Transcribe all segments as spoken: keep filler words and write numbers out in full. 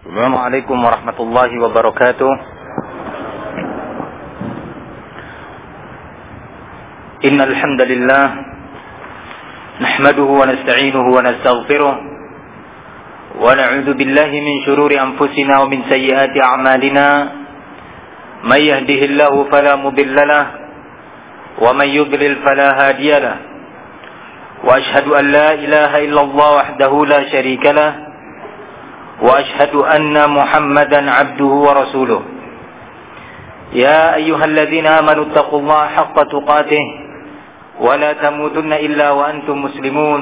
Assalamualaikum warahmatullahi wabarakatuh. Innal hamdalillah nahmaduhu wa nasta'inuhu wa nastaghfiruh wa na'udzu billahi min shururi anfusina wa min sayyiati a'malina. May yahdihillahu fala mudilla lahu wa may yudlil fala hadiya lahu. Wa ashhadu an la ilaha illallah wahdahu la syarika lahu wa ashhadu anna Muhammadan 'abduhu wa rasuluh. Ya ayyuhalladzina amanu taqullaha haqqa tuqatih wa la tamutunna illa wa antum muslimun.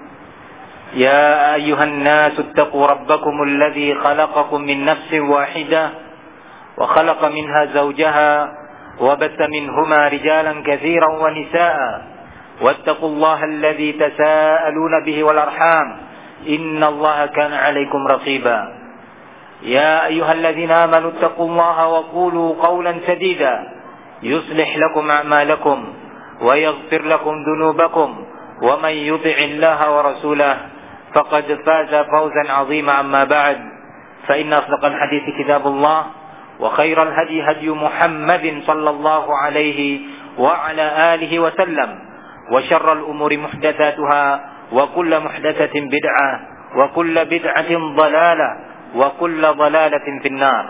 Ya ayyuhan nasu ittaqu rabbakumul ladzi khalaqakum min nafsin wahidah wa khalaqa minha zawjaha wa batha minhuma rijalan katsiran wa nisaa'a wattaqullaha alladzi tasaaluna bihi wal arham innallaha kana 'alaikum raqiba. Ya ayyuhalladzina amanu taqullaha wa qulu qawlan sadida yuslih lakum a'malakum wa yaghfir lakum dhunubakum wa man yuti'illaha wa rasulahu faqad faza fawzan 'azima. Amma ba'd, fa inna asdaqal hadithi kitabullah wa khairal hadi hadi Muhammadin sallallahu alaihi wa ala alihi wa sallam wa syarral umuri muhdatsatuha wa kullu muhdatsatin bid'ah wa kullu bid'atin dhalalah wa kullu dhalalatin finnar.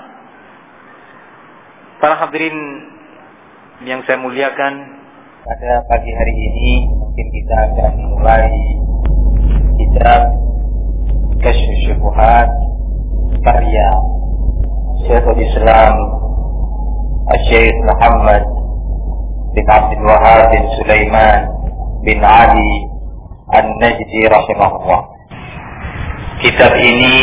Para hadirin yang saya muliakan, pada pagi hari ini mungkin kita akan mulai kitab Kasyfus Syubhat karya Syekhul Islam Syekh Muhammad bin Abdul Wahhab bin Sulaiman bin Ali An-Najdi rahimahullah. Kitab ini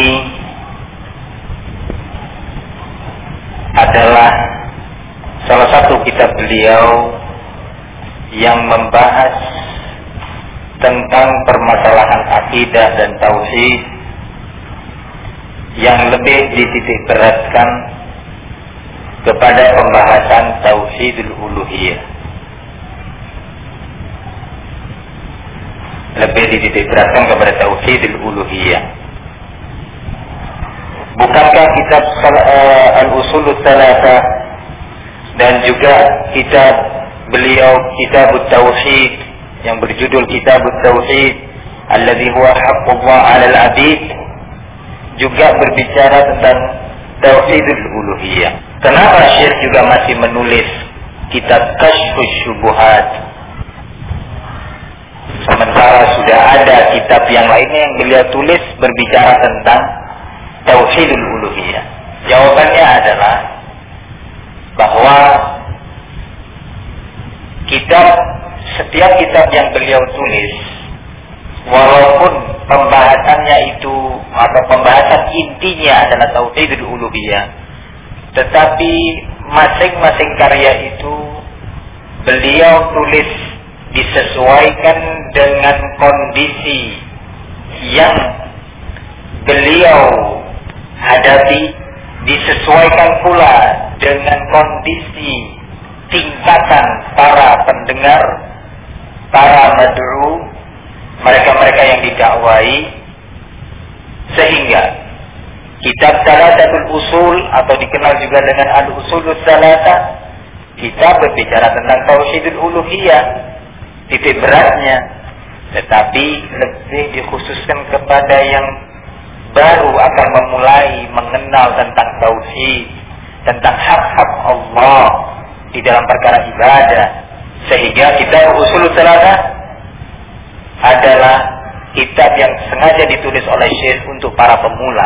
adalah salah satu kitab beliau yang membahas tentang permasalahan akidah dan tauhid yang lebih dititik beratkan kepada pembahasan tauhidul uluhiyah. Lebih dititik beratkan kepada tauhidul uluhiyah. Bukankah kitab uh, Al-Usulul Tsalatsa dan juga kitab beliau Kitabut Tauhid yang berjudul Kitabut Tauhid alladzi huwa haqqullah 'alal 'abid juga berbicara tentang tauhidul uluhiyah. Kenapa Syekh juga masih menulis kitab Kasyfus Syubhat sementara sudah ada kitab yang lainnya yang beliau tulis berbicara tentang tauhidul uluhiyah? Jawabannya adalah bahwa kitab setiap kitab yang beliau tulis, walaupun pembahasannya itu atau pembahasan intinya adalah tauhidul uluhiyah, tetapi masing-masing karya itu beliau tulis disesuaikan dengan kondisi yang beliau hadapi, disesuaikan pula dengan kondisi tingkatan para pendengar, para mad'u, mereka-mereka yang didakwai, sehingga kitab Thalatsatul Usul atau dikenal juga dengan Al-Usulul Tsalatsa, kita berbicara tentang tauhidul uluhiyah, titik beratnya, tetapi lebih dikhususkan kepada yang baru akan memulai mengenal tentang tauhid, tentang hak-hak Allah di dalam perkara ibadah. Sehingga kitab Usulul Tsalatsa adalah kitab yang sengaja ditulis oleh Syekh untuk para pemula,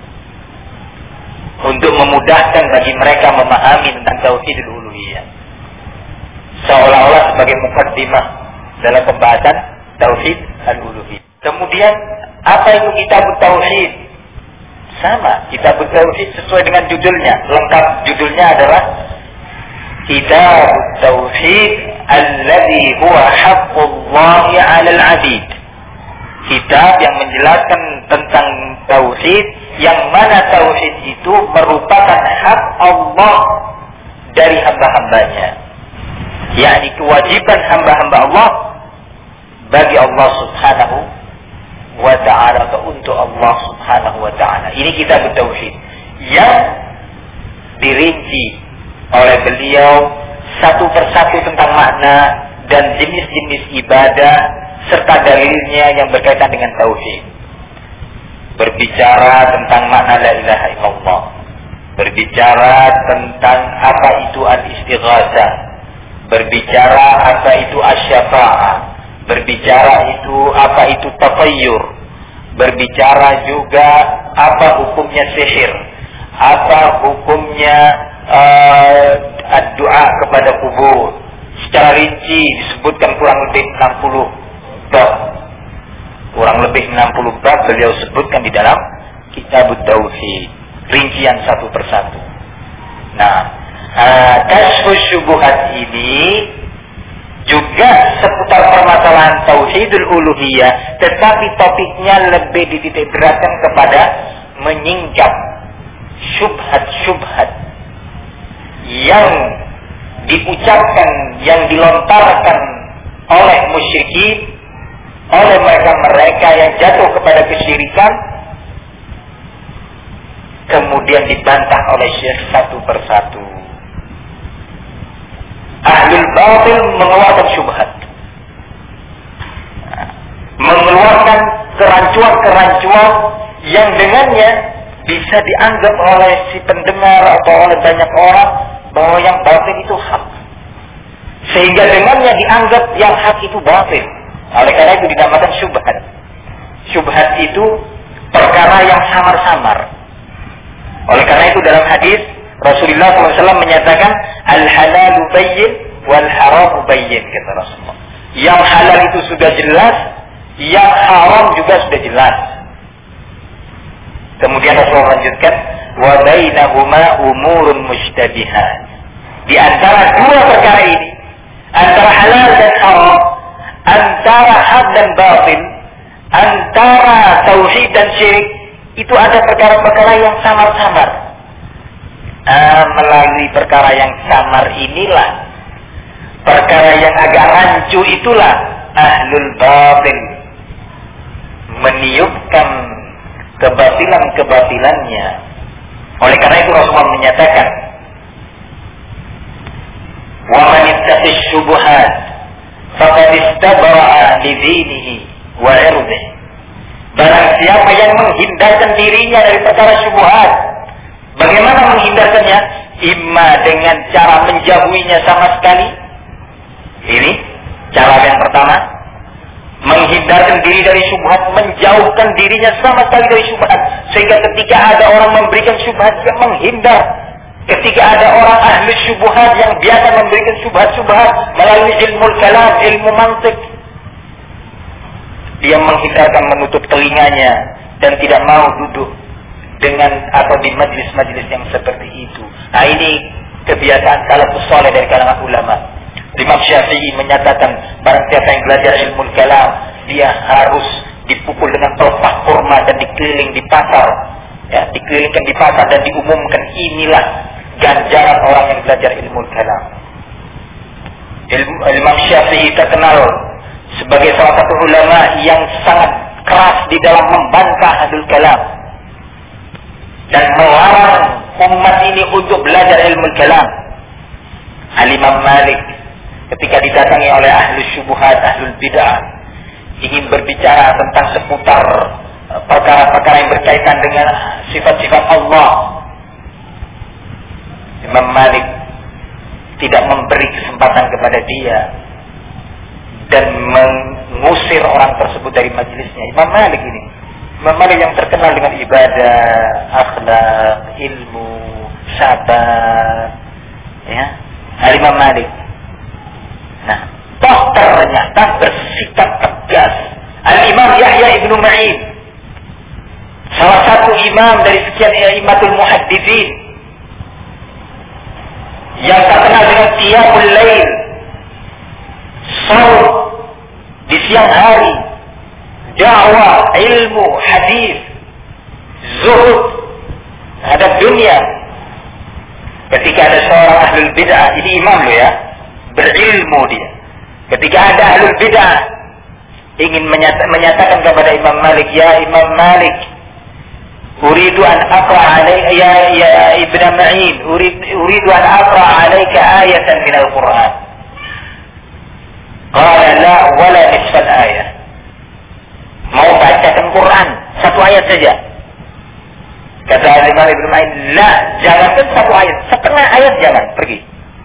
untuk memudahkan bagi mereka memahami tentang tauhidul uluhiyah, seolah-olah sebagai muqaddimah dalam pembahasan tauhid al-uluhiyah. Kemudian apa itu kitabut tauhid? Sama, kitabut tauhid sesuai dengan judulnya, lengkap judulnya adalah Kitabut Tauhid alladzi huwa haqqullahi 'alal 'abid. Kitab yang menjelaskan tentang tauhid, yang mana tauhid itu merupakan hak Allah dari hamba-hambanya, yakni kewajiban hamba-hamba Allah bagi Allah Subhanahu wa ta'ala atau untuk Allah Subhanahu wa ta'ala. Ini kitab tauhid. yang dirinci oleh beliau satu persatu tentang makna dan jenis-jenis ibadah serta dalilnya yang berkaitan dengan tauhid. Berbicara tentang makna la ilaha illallah, berbicara tentang apa itu al-istighatsah, berbicara apa itu asy-syafa'ah, berbicara itu apa itu tatayyur, berbicara juga apa hukumnya sihir, apa hukumnya uh, doa kepada kubur. Secara rinci disebutkan kurang lebih enam puluh bab. Kurang lebih enam puluh bab beliau sebutkan di dalam Kitab Tauhid, rincian satu persatu. Nah, uh, Kashfus Syubuhat ini juga seputar permasalahan tauhidul uluhiyah, tetapi topiknya lebih dititik beratkan kepada menyingkap syubhat-syubhat yang diucapkan, yang dilontarkan oleh musyrikin, oleh mereka-mereka yang jatuh kepada kesyirikan, kemudian dibantah oleh Syekh satu persatu. Ahlul batil mengeluarkan syubhat, mengeluarkan kerancuan-kerancuan yang dengannya bisa dianggap oleh si pendengar atau oleh banyak orang bahwa yang batil itu hak, sehingga dengannya dianggap yang hak itu batil. Oleh karena itu dinamakan syubhat. Syubhat itu perkara yang samar-samar. Oleh karena itu dalam hadis Rasulullah shallallahu alaihi wasallam menyatakan al-halalu bayyin wal haramu bayyin, kata Rasulullah. Yang halal itu sudah jelas, yang haram juga sudah jelas. Kemudian Rasulullah lanjutkan wa bainahuma umurun mushtabihat. Di antara dua perkara ini, antara halal dan haram, antara hak dan batil, antara tauhid dan syirik, itu ada perkara-perkara yang samar-samar. Ah, melalui perkara yang samar inilah, perkara yang agak rancu itulah ahlul batil meniupkan kebatilan-kebatilannya. Oleh karena itu Rasulullah menyatakan, wa man ittaqish syubuhat faqad istabra'a li dinihi wa 'irdihi. Barang siapa yang menghindarkan dirinya dari perkara syubhat. Bagaimana menghindarkannya? Imma dengan cara menjauhinya sama sekali. Ini cara yang pertama, menghindarkan diri dari syubhat, menjauhkan dirinya sama sekali dari syubhat, sehingga ketika ada orang memberikan syubhat dia menghindar. Ketika ada orang ahli syubhat yang biasa memberikan syubhat-syubhat melalui ilmu kalam, ilmu mantik, dia menghindarkan, menutup telinganya dan tidak mau duduk dengan atau di majlis-majlis yang seperti itu. Nah, ini kebiasaan salafus saleh dari kalangan ulama. Imam Syafi'i menyatakan barang siapa yang belajar ilmu kalam, dia harus dipukul dengan pelepah kurma dan dikeliling di pasar, ya, dikelilingkan di pasar dan diumumkan inilah ganjaran orang yang belajar ilmu kalam. Imam Syafi'i terkenal sebagai salah satu ulama yang sangat keras di dalam membantah ahlul kalam dan melarang umat ini untuk belajar ilmu kalam. Al-Imam Malik ketika didatangi oleh ahlul syubuhat, ahlul bid'ah, ingin berbicara tentang seputar perkara-perkara yang berkaitan dengan sifat-sifat Allah, Imam Malik tidak memberi kesempatan kepada dia dan mengusir orang tersebut dari majelisnya. Imam Malik ini, Imam Malik yang terkenal dengan ibadah, akhlak, ilmu, sabar, ya, Imam Malik. Nah, toh ternyata bersikap tegas. Al-Imam Yahya ibnu Ma'in, salah satu imam dari sekian imatul muhaddithin, yang terkenal dengan qiyamul lail, saum di siang hari, dakwah, ilmu, hadis, zuhud terhadap dunia. Ketika ada seorang ahlul bid'ah, ini imam lo ya, berilmu dia. Ketika ada ahlul bid'ah ingin menyata, menyatakan kepada Imam Malik, ya Imam Malik, Uridu an aqra alayka ya ya Ibn Ma'in, urid uridu an aqra alayka ayatan min al-Qur'an. Qala la wala nisfal ayah. Mau bacakan Quran satu ayat saja. Kata Imam Ibn Ma'in, la, jangankan satu ayat, setengah ayat jangan, pergi.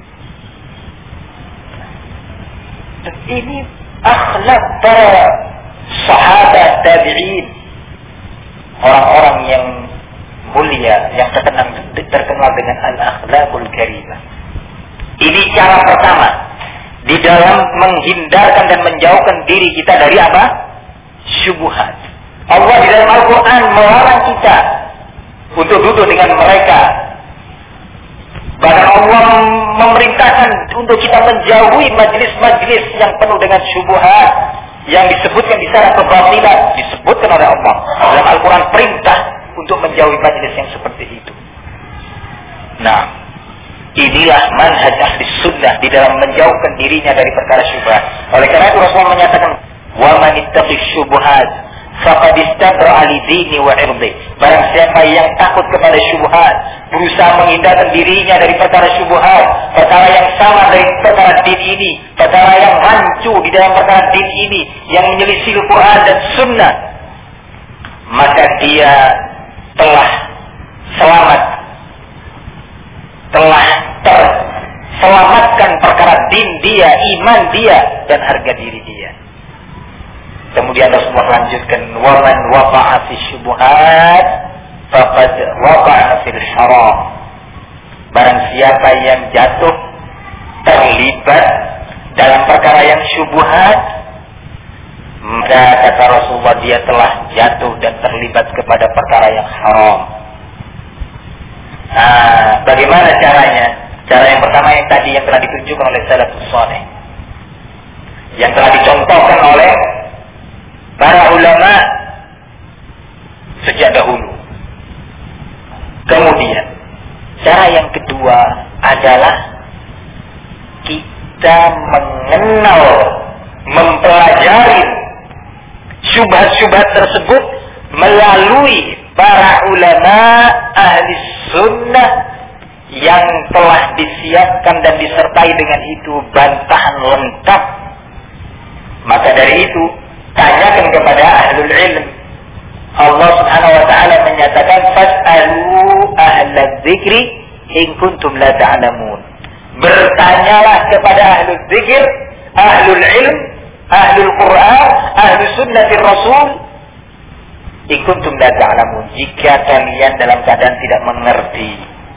Dan ini akhlak para sahabat tabi'in, orang-orang yang mulia, yang terkenal, terkenal dengan al-akhlaqul karimah. Ini cara pertama di dalam menghindarkan dan menjauhkan diri kita dari apa? Syubhat. Allah di dalam Al-Quran melarang kita untuk duduk dengan mereka. Bahkan Allah memerintahkan untuk kita menjauhi majlis-majlis yang penuh dengan syubhat, yang disebutkan di sana kebatilan, disebutkan oleh Allah dalam Al-Quran, perintah untuk menjauhi majlis yang seperti itu. Nah, inilah manhaj ahli sunnah di dalam menjauhkan dirinya dari perkara syubhat. Oleh karena itu Rasulullah menyatakan, wa man ittaqi syubhat faqad istabra'a li dini wa irdi. Barang siapa yang takut kepada syubhat, berusaha menghindarkan dirinya dari perkara syubhat, perkara yang sama dari perkara din ini, perkara yang rancu di dalam perkara din ini, yang menyelisih Al-Quran dan Sunnah, maka dia telah selamat, telah terselamatkan perkara din dia, iman dia, dan harga diri dia. Kemudian Rasulullah lanjutkan, waman waqa'a fi syubhat faqad waqa'a fil haram. Barang siapa yang jatuh terlibat dalam perkara yang syubhat, maka kata Rasulullah dia telah jatuh dan terlibat kepada perkara yang haram. Nah, bagaimana caranya? Cara yang pertama yang tadi yang telah ditunjukkan oleh salafus saleh, yang telah dicontohkan oleh para ulama sejak dahulu. Kemudian cara yang kedua adalah kita mengenal, mempelajari syubhat-syubhat tersebut melalui para ulama ahli sunnah yang telah disiapkan dan disertai dengan itu bantahan lengkap. Maka dari itu tanyakan kepada ahlul ilm. Allah Subhanahu wa taala menyatakan, fas'alu ahlal dzikri in kuntum la ta'lamun. Bertanyalah kepada ahlul dzikir, ahlul ilm, ahlul Quran, ahlus sunnatir Rasul, in kuntum la ta'lamun, jika kalian dalam keadaan tidak mengerti.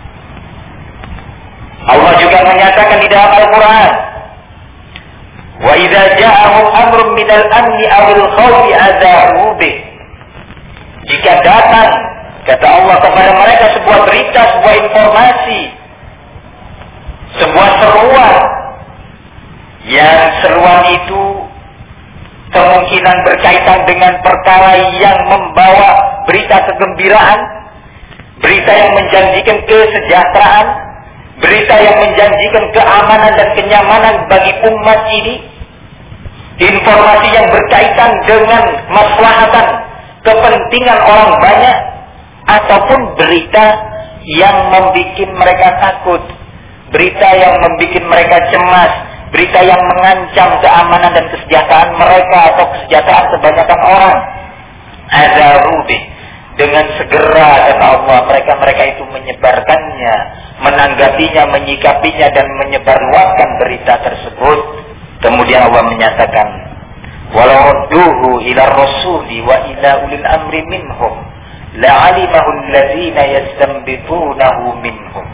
Allah juga menyatakan di dalam Al-Quran, wa idza ja'ahum amrun minal amni awil khawfi adha'u bih. Jika datang, kata Allah, kepada mereka sebuah berita, sebuah informasi, sebuah seruan, yang seruan itu kemungkinan berkaitan dengan perkara yang membawa berita kegembiraan, berita yang menjanjikan kesejahteraan, berita yang menjanjikan keamanan dan kenyamanan bagi umat ini, informasi yang berkaitan dengan maslahatan, kepentingan orang banyak, ataupun berita yang membuat mereka takut, berita yang membuat mereka cemas, berita yang mengancam keamanan dan kesejahteraan mereka atau kesejahteraan kebanyakan orang. Adzarubi, dengan segera kata Allah, mereka-mereka itu menyebarkannya, menanggapinya, menyikapinya dan menyebarluaskan berita tersebut. Kemudian Allah menyatakan, walau radduhu ila rasuli wa ila ulil amri minhum la'alimahu alladzina yastanbitunahu minhum.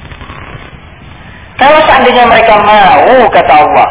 Kalau seandainya mereka mau, kata Allah,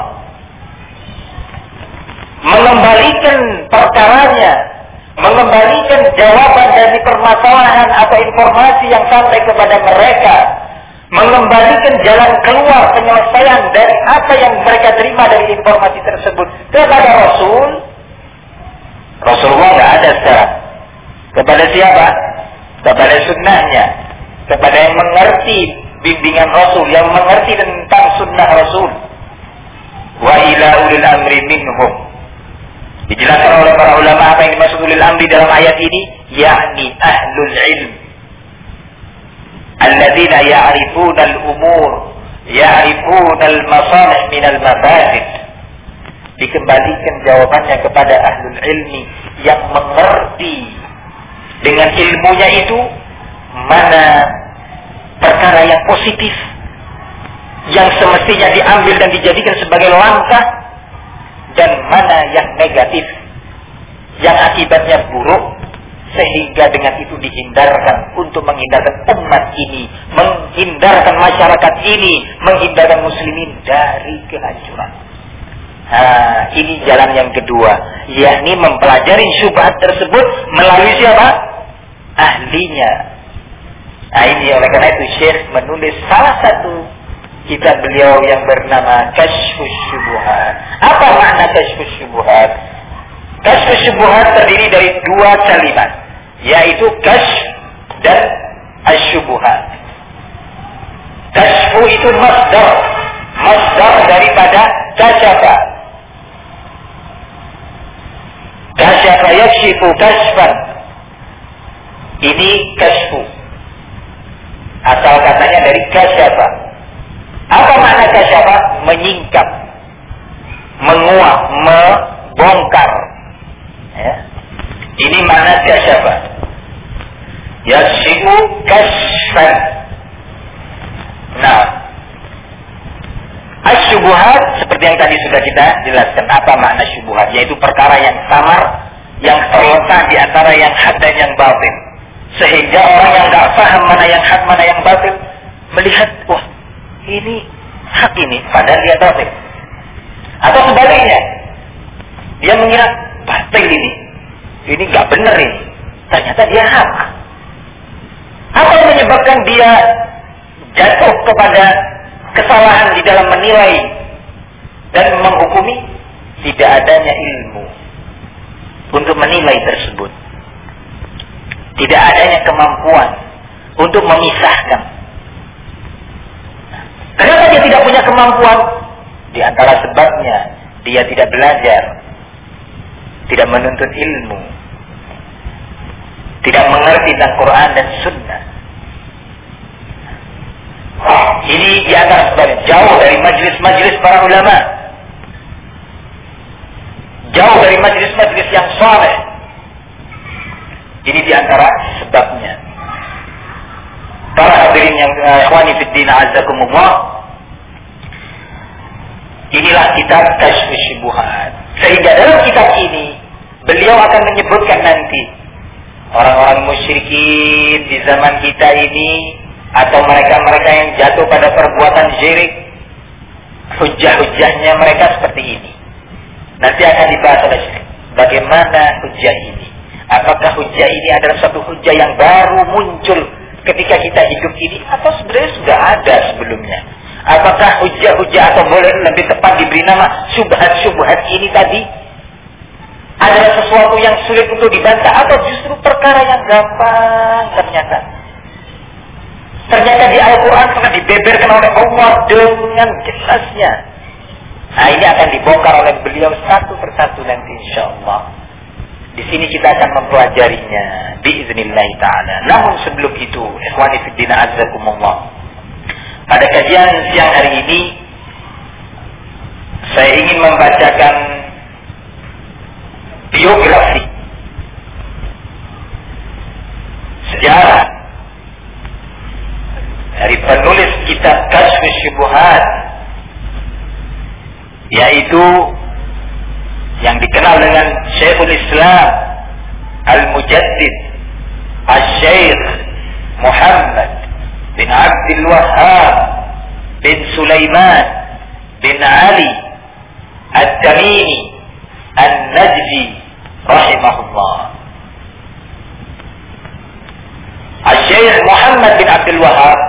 mengembalikan perkaranya, mengembalikan jawaban dari permasalahan atau informasi yang sampai kepada mereka, mengembalikan jalan keluar penyelesaian dari apa yang mereka terima dari informasi tersebut kepada Rasul, Rasulullah tidak ada sekarang. Kepada siapa? Kepada sunnahnya, kepada yang mengerti bimbingan Rasul, yang mengerti tentang sunnah Rasul. Wa ila ulil amri minhum, Dijelaskan oleh para ulama apa yang dimaksud ulil amri dalam ayat ini, yakni ahlul ilm, alladzina ya'rifuna al-umur, ya'rifuna al-masalih min al-mafasid. Dikembalikan jawabannya kepada ahlul ilmi yang mengerti dengan ilmunya itu mana perkara yang positif yang semestinya diambil dan dijadikan sebagai langkah, dan mana yang negatif yang akibatnya buruk, sehingga dengan itu dihindarkan untuk menghindarkan umat ini, menghindarkan masyarakat ini, menghindarkan muslimin dari kehancuran. Nah, ini jalan yang kedua, yakni mempelajari syubhat tersebut melalui siapa? Ahlinya. Nah, ini oleh karena itu Syekh menulis salah satu kitab beliau yang bernama Kashfus Syubuhat. Apa makna Kashfus Syubuhat? Kashfus Syubuhat terdiri dari dua kalimat, yaitu kashf dan asyubuhat. Kashfu itu masdar, masdar daripada kasyafa. Kasyafa yakshifu kashfan. Ini kashfu. Asal katanya dari kasyafa. Apa makna kasyafa? Menyingkap, menguak, membongkar. Ya. Ini makna kasyafa. Yakshifu kashfan. Nah, asyubuhat seperti yang tadi sudah kita jelaskan. Apa makna syubuhat? Yaitu perkara yang samar, yang terletak di antara yang hak dan yang batil, sehingga orang yang tidak paham mana yang hak mana yang batil melihat, wah ini hak ini, padahal dia batil. Atau sebaliknya, dia mengira batil ini, ini nggak benar ini, ternyata dia hak. Apa yang menyebabkan dia jatuh kepada kesalahan di dalam menilai dan menghukumi? Tidak adanya ilmu untuk menilai tersebut, tidak adanya kemampuan untuk memisahkan. Kenapa dia tidak punya kemampuan? Di antara sebabnya dia tidak belajar, tidak menuntut ilmu, tidak mengerti tentang Quran dan Sunnah. Ini di antara sebab, jauh dari majlis-majlis para ulama, jauh dari majlis-majlis yang saleh. Ini di antara sebabnya. Para hadirin yang ikhwani fid din azzakumullah, inilah kitab Kashfus Syubuhat. Sehingga dalam kitab ini beliau akan menyebutkan nanti orang-orang musyrikin di zaman kita ini, atau mereka-mereka yang jatuh pada perbuatan syirik, hujah-hujahnya mereka seperti ini. Nanti akan dibahas oleh Syekh bagaimana hujah ini. Apakah hujah ini adalah satu hujah yang baru muncul ketika kita hidup ini, atau sebenarnya sudah ada sebelumnya? Apakah hujah-hujah, atau boleh lebih tepat diberi nama syubhat-syubhat ini tadi adalah sesuatu yang sulit untuk dibantah, atau justru perkara yang gampang ternyata? Ternyata di Al-Quran pernah dibeberkan oleh Allah dengan jelasnya. Nah, ini akan dibongkar oleh beliau satu persatu nanti insyaallah. Di sini kita akan mempelajarinya biiznillah taala. Namun sebelum itu, ikhwani fid din azzakumullah, pada kajian siang hari ini saya ingin membacakan biografi sejarah dari penulis kitab Kashfus Syubuhat, yaitu yang dikenal dengan Syekhul Islam Al-Mujaddid Al-Syekh Muhammad bin Abdul Wahhab bin Sulaiman bin Ali Ad-Tamimi An-Najdi rahimahullah. Al-Syekh Muhammad bin Abdul Wahhab,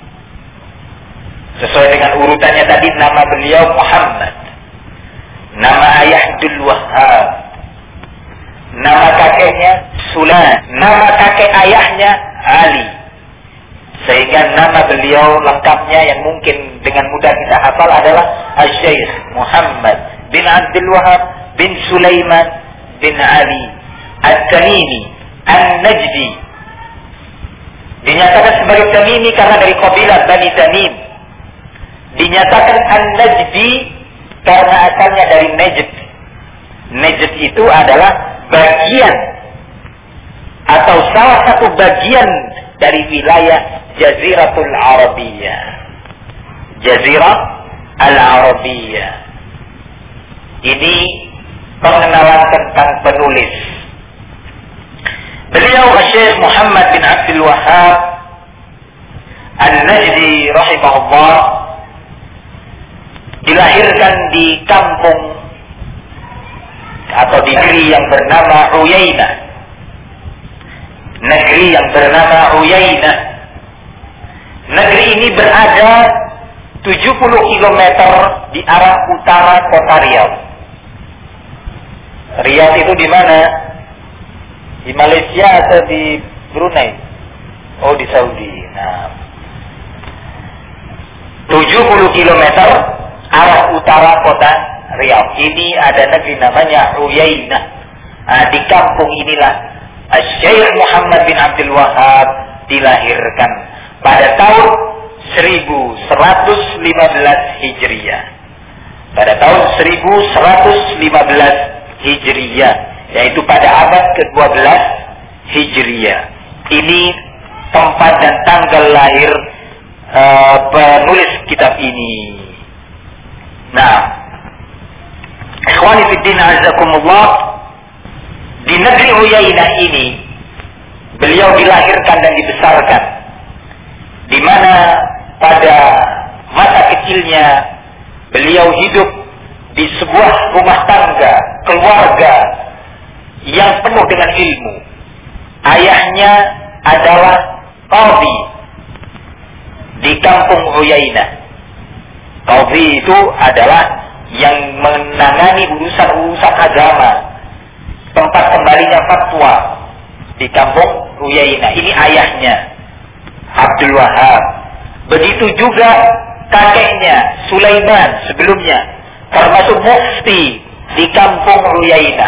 sesuai dengan urutannya tadi, nama beliau Muhammad, nama ayah Abdul Wahhab, nama kakeknya Sulaiman, nama kakek ayahnya Ali, sehingga nama beliau lengkapnya yang mungkin dengan mudah kita hafal adalah Al-Syekh Muhammad bin Abdul Wahhab bin Sulaiman bin Ali At-Tamimi An-Najdi. Dinyatakan sebagai Tamimi karena dari kabilah Bani Tamim. Dinyatakan An-Najdi karena asalnya dari Najd. Najd itu adalah bagian atau salah satu bagian dari wilayah Jaziratul Arabiyah. Jazirah Al-Arabiyah. Ini pengenalan tentang penulis. Beliau Syekh Muhammad bin Abdul Wahhab An-Najdi rahimahullah dilahirkan di kampung atau di negeri yang bernama Uyainah. Negeri yang bernama Uyainah. Negeri ini berada tujuh puluh kilometer di arah utara kota Riyadh. Riyadh itu di mana? Di Malaysia atau di Brunei? Oh, di Saudi. Nah, tujuh puluh kilometer arah utara kota Riyadh. Ini ada negeri namanya Uyainah. Nah, di kampung inilah Syekh Muhammad bin Abdul Wahhab dilahirkan pada tahun seribu seratus lima belas Hijriah. Pada tahun seribu seratus lima belas Hijriah, yaitu pada abad kedua belas Hijriah. Ini tempat dan tanggal lahir uh, penulis kitab ini. Nah, ikhwani fiddin azakumullah, di negeri Uyainah ini beliau dilahirkan dan dibesarkan, di mana pada masa kecilnya beliau hidup di sebuah rumah tangga, keluarga yang penuh dengan ilmu. Ayahnya adalah qadhi di kampung Uyainah. Qadhi itu adalah yang menangani urusan-urusan agama, tempat kembalinya fatwa di kampung Uyainah. Ini ayahnya, Abdul Wahhab. Begitu juga kakeknya, Sulaiman sebelumnya, termasuk mufti di kampung Uyainah.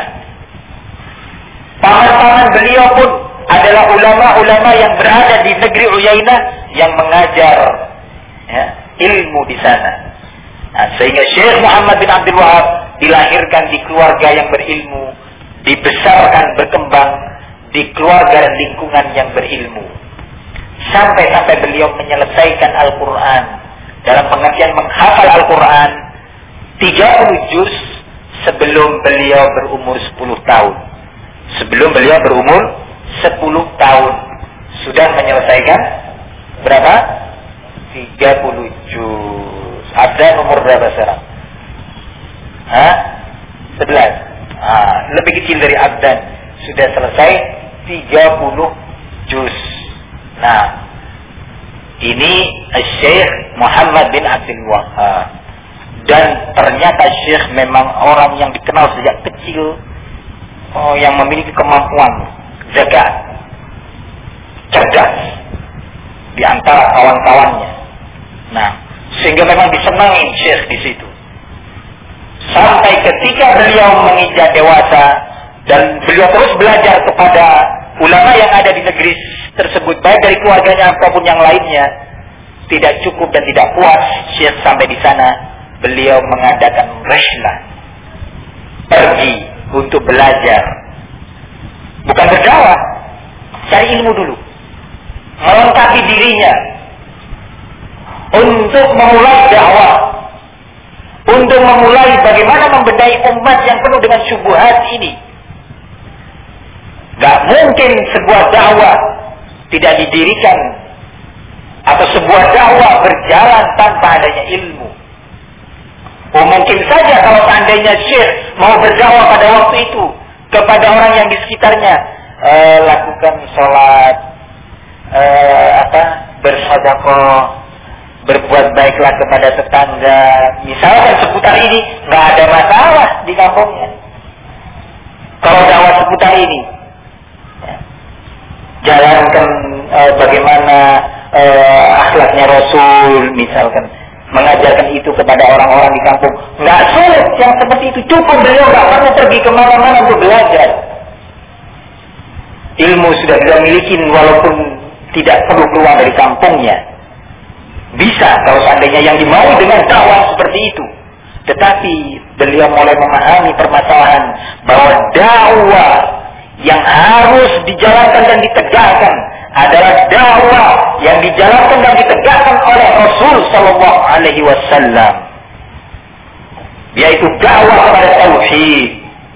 Paman-paman beliau pun adalah ulama-ulama yang berada di negeri Uyainah yang mengajar ya, ilmu di sana. Nah, sehingga Syekh Muhammad bin Abdul Wahhab dilahirkan di keluarga yang berilmu, dibesarkan berkembang di keluarga dan lingkungan yang berilmu. Sampai-sampai beliau menyelesaikan Al-Quran dalam pengertian menghafal Al-Quran tiga puluh juz sebelum beliau berumur sepuluh tahun. Sebelum beliau berumur sepuluh tahun sudah menyelesaikan berapa? tiga puluh juz. Abdan umur berapa sekarang? Hah? sebelas. Ah, lebih kecil dari Abdan. Sudah selesai tiga puluh juz. Nah, ini Syekh Muhammad bin Abdul Wahhab. Dan ternyata Syekh memang orang yang dikenal sejak kecil, oh, yang memiliki kemampuan zakat, cerdas di antara kawan-kawannya. Nah, sehingga memang disenangi Syekh di situ. Sampai ketika beliau menginjak dewasa dan beliau terus belajar kepada ulama yang ada di negeri tersebut, baik dari keluarganya ataupun yang lainnya, tidak cukup dan tidak puas Syekh sampai di sana, beliau mengadakan rihlah, pergi untuk belajar, bukan berdakwah, cari ilmu dulu, melengkapi dirinya untuk memulai dakwah, untuk memulai bagaimana membenahi umat yang penuh dengan syubhat ini. Gak mungkin sebuah dakwah tidak didirikan atau sebuah dakwah berjalan tanpa adanya ilmu. Oh, mungkin saja kalau seandainya Syekh mau berdakwah pada waktu itu kepada orang yang di sekitarnya, eh, lakukan sholat, eh, apa, bersedekah, berbuat baiklah kepada tetangga, misalkan seputar ini, nggak ada masalah di kampungnya. Kalau dakwah seputar ini, ya, jalankan eh, bagaimana eh, akhlaknya Rasul, misalkan mengajarkan itu kepada orang-orang di kampung. Nggak sulit yang seperti itu. Cukup beliau nggak perlu pergi kemana-mana untuk belajar. Ilmu sudah beliau miliki walaupun tidak perlu keluar dari kampungnya. Bisa kalau seandainya yang dimaui dengan dakwah seperti itu. Tetapi beliau mulai memahami permasalahan bahwa dakwah yang harus dijalankan dan ditegakkan adalah dakwah yang dijalankan dan ditegakkan oleh Rasul Sallallahu Alaihi Wasallam, yaitu dakwah kepada tauhid.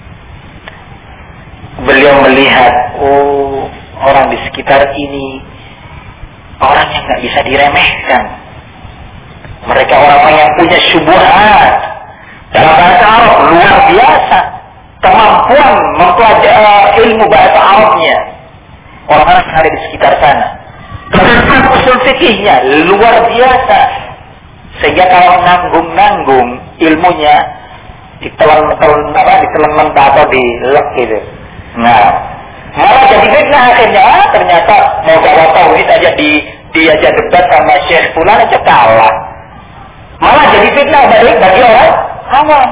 Beliau melihat, oh orang di sekitar ini orang yang nggak bisa diremehkan. Mereka orang-orang yang punya syubhat dalam bahasa Arab luar biasa, kemampuan mempelajari ilmu bahasa Arabnya. Orang-orang yang ada di sekitar sana, kemampuan usul fikihnya luar biasa, sehingga kalau nanggung-nanggung ilmunya ditelan-telan apa, ditelan mentah atau dilek gitu. Nah, malah jadi fitnah akhirnya. Ah, ternyata mau dakwah tauhid aja di diajak debat sama Syekh Fulan aja kalah. Malah jadi fitnah bagi bagi orang awam.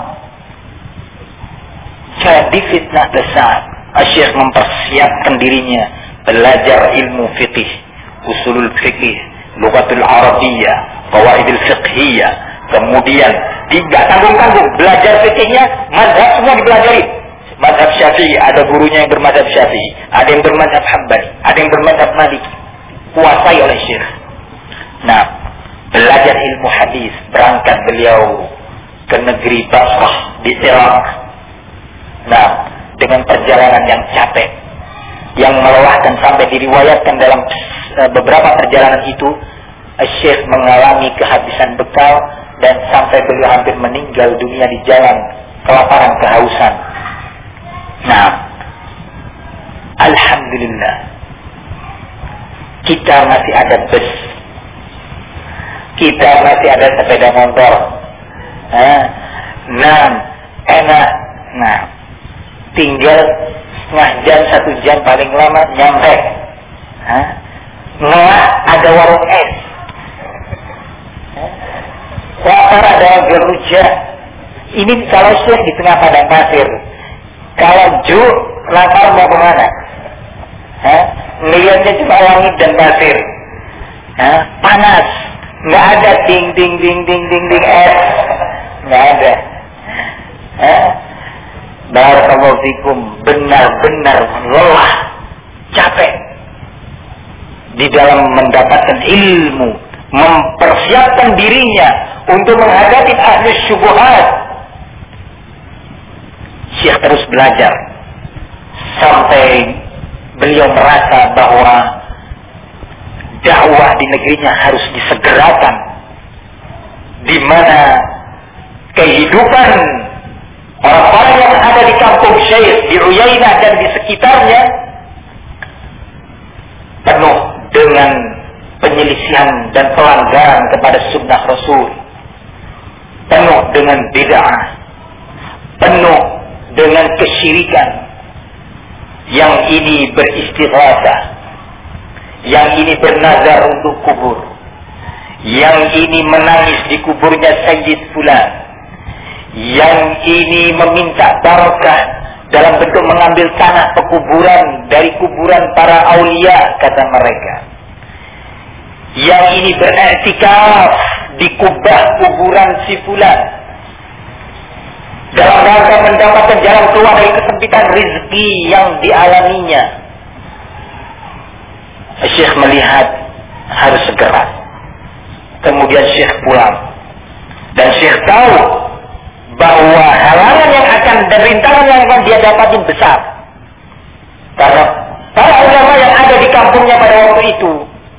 Jadi fitnah besar. Syekh mempersiapkan dirinya belajar ilmu fikih, usulul fikih, lughatul arabiyyah, qawaidul fiqhiyah. Kemudian tidak tanggung-tanggung belajar fikihnya, mazhab semua dipelajari. Mazhab Syafi'i, ada gurunya yang bermazhab Syafi'i, ada yang bermazhab Hambali, ada yang bermazhab Maliki. Kuasai oleh Syekh. Nah, belajar ilmu hadis, berangkat beliau ke negeri Basrah di Irak. Nah, dengan perjalanan yang capek, yang melelahkan, sampai diriwayatkan dalam beberapa perjalanan itu Syekh mengalami kehabisan bekal dan sampai beliau hampir meninggal dunia di jalan, kelaparan, kehausan. Nah, alhamdulillah kita masih ada bus, kita masih ada sepeda motor. Nah, enak. Nah, tinggal setengah jam, satu jam paling lama nyampe. Nah, ada warung es. Lapar ada geruja. Ini kalau Syekh di tengah padang pasir. Kalau Ju lapar mau kemana? Melihatnya cuma langit dan pasir. Hah? Panas. Nggak ada ding ding ding ding ding ding es. Nggak ada. Hah? Barakallahu fikum, benar-benar lelah, capek di dalam mendapatkan ilmu, mempersiapkan dirinya untuk menghadapi ahli syubhat. Syekh terus belajar sampai beliau merasa bahwa dakwah di negerinya harus disegerakan, di mana kehidupan orang-orang yang ada di kampung Syekh, di Uyainah dan di sekitarnya penuh dengan penyelisihan dan pelanggaran kepada sunnah Rasul, penuh dengan bid'ah, penuh dengan kesyirikan. Yang ini beristighatsah, yang ini bernazar untuk kubur, yang ini menangis di kuburnya Sayyid Fulan, yang ini meminta barakah dalam bentuk mengambil tanah pekuburan dari kuburan para aulia, kata mereka. Yang ini beriktikaf di kubah kuburan si Fulan dalam rangka mendapatkan jalan keluar dari kesempitan rezeki yang dialaminya. Syekh melihat harus segera. Kemudian Syekh pulang. Dan Syekh tahu bahwa halangan yang akan dan rintangan yang akan dia dapatin besar. Karena para ulama yang ada di kampungnya pada waktu itu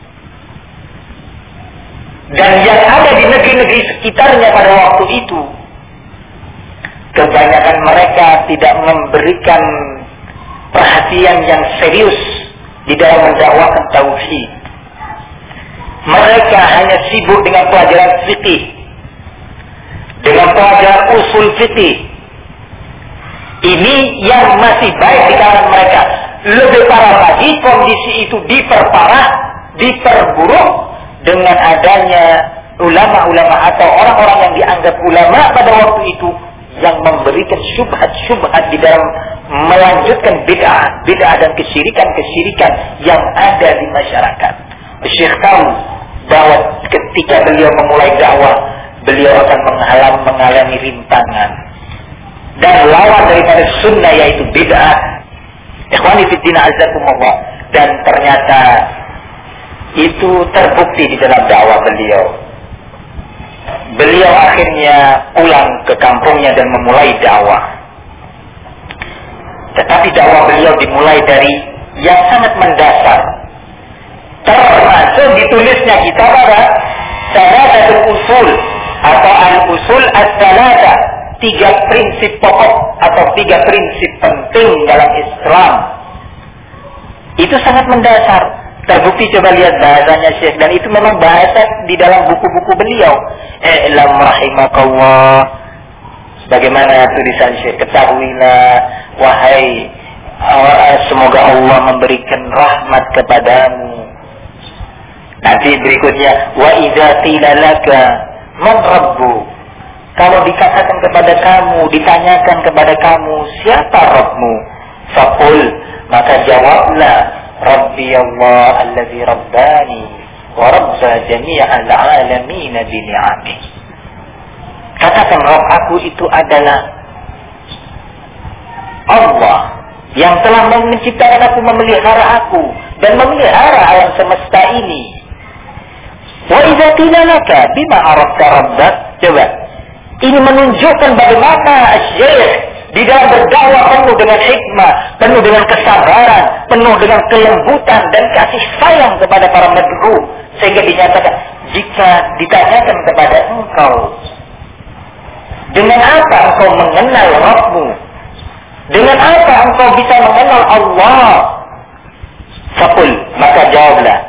dan yang ada di negeri-negeri sekitarnya pada waktu itu, kebanyakan mereka tidak memberikan perhatian yang serius di dalam mendakwakan tauhid. Mereka hanya sibuk dengan pelajaran fikih, dengan pelajaran usul fikih. Ini yang masih baik di kalangan mereka. Lebih parah lagi, kondisi itu diperparah, diperburuk dengan adanya ulama-ulama atau orang-orang yang dianggap ulama pada waktu itu yang memberikan syubhat-syubhat di dalam melanjutkan bid'ah, bid'ah dan kesyirikan-kesyirikan yang ada di masyarakat. Syekh tahu bahwa ketika beliau memulai dakwah, beliau akan mengalami, mengalami rintangan dan lawan daripada sunnah yaitu bid'ah. Ikhwani fiddin azakumullah, dan ternyata itu terbukti di dalam dakwah beliau. Beliau akhirnya pulang ke kampungnya dan memulai dakwah. Tetapi dakwah beliau dimulai dari yang sangat mendasar. Termasuk ditulisnya kitab apa? Salatatul usul atau al-usul as-salata, tiga prinsip pokok atau tiga prinsip penting dalam Islam. Itu sangat mendasar. Terbukti, coba lihat bahasanya Syekh, dan itu memang bahasa di dalam buku-buku beliau. I'lam rahimakallah, bagaimana tulisan Syekh, ketahuilah wahai semoga Allah memberikan rahmat kepadamu. Nanti berikutnya, wa idza qila laka man rabbu, kalau dikatakan kepada kamu, ditanyakan kepada kamu, siapa Rabbmu? Faqul, maka jawablah, Rabbi Allah alladzi rabbani wa rabba jami'al alamin bi ni'amih. Katakan, Rabb aku itu adalah Allah yang telah menciptakan aku, memelihara aku dan memelihara alam semesta ini. Wa idza qila laka bima arafta rabbak, coba ini menunjukkan bagaimana Syekh di dalam berdakwah penuh dengan hikmah, penuh dengan kesabaran, penuh dengan kelembutan dan kasih sayang kepada para mad'u, sehingga dinyatakan, jika ditanyakan kepada engkau, dengan apa engkau mengenal Rabbmu? Dengan apa engkau bisa mengenal Allah? Faqul, maka jawablah,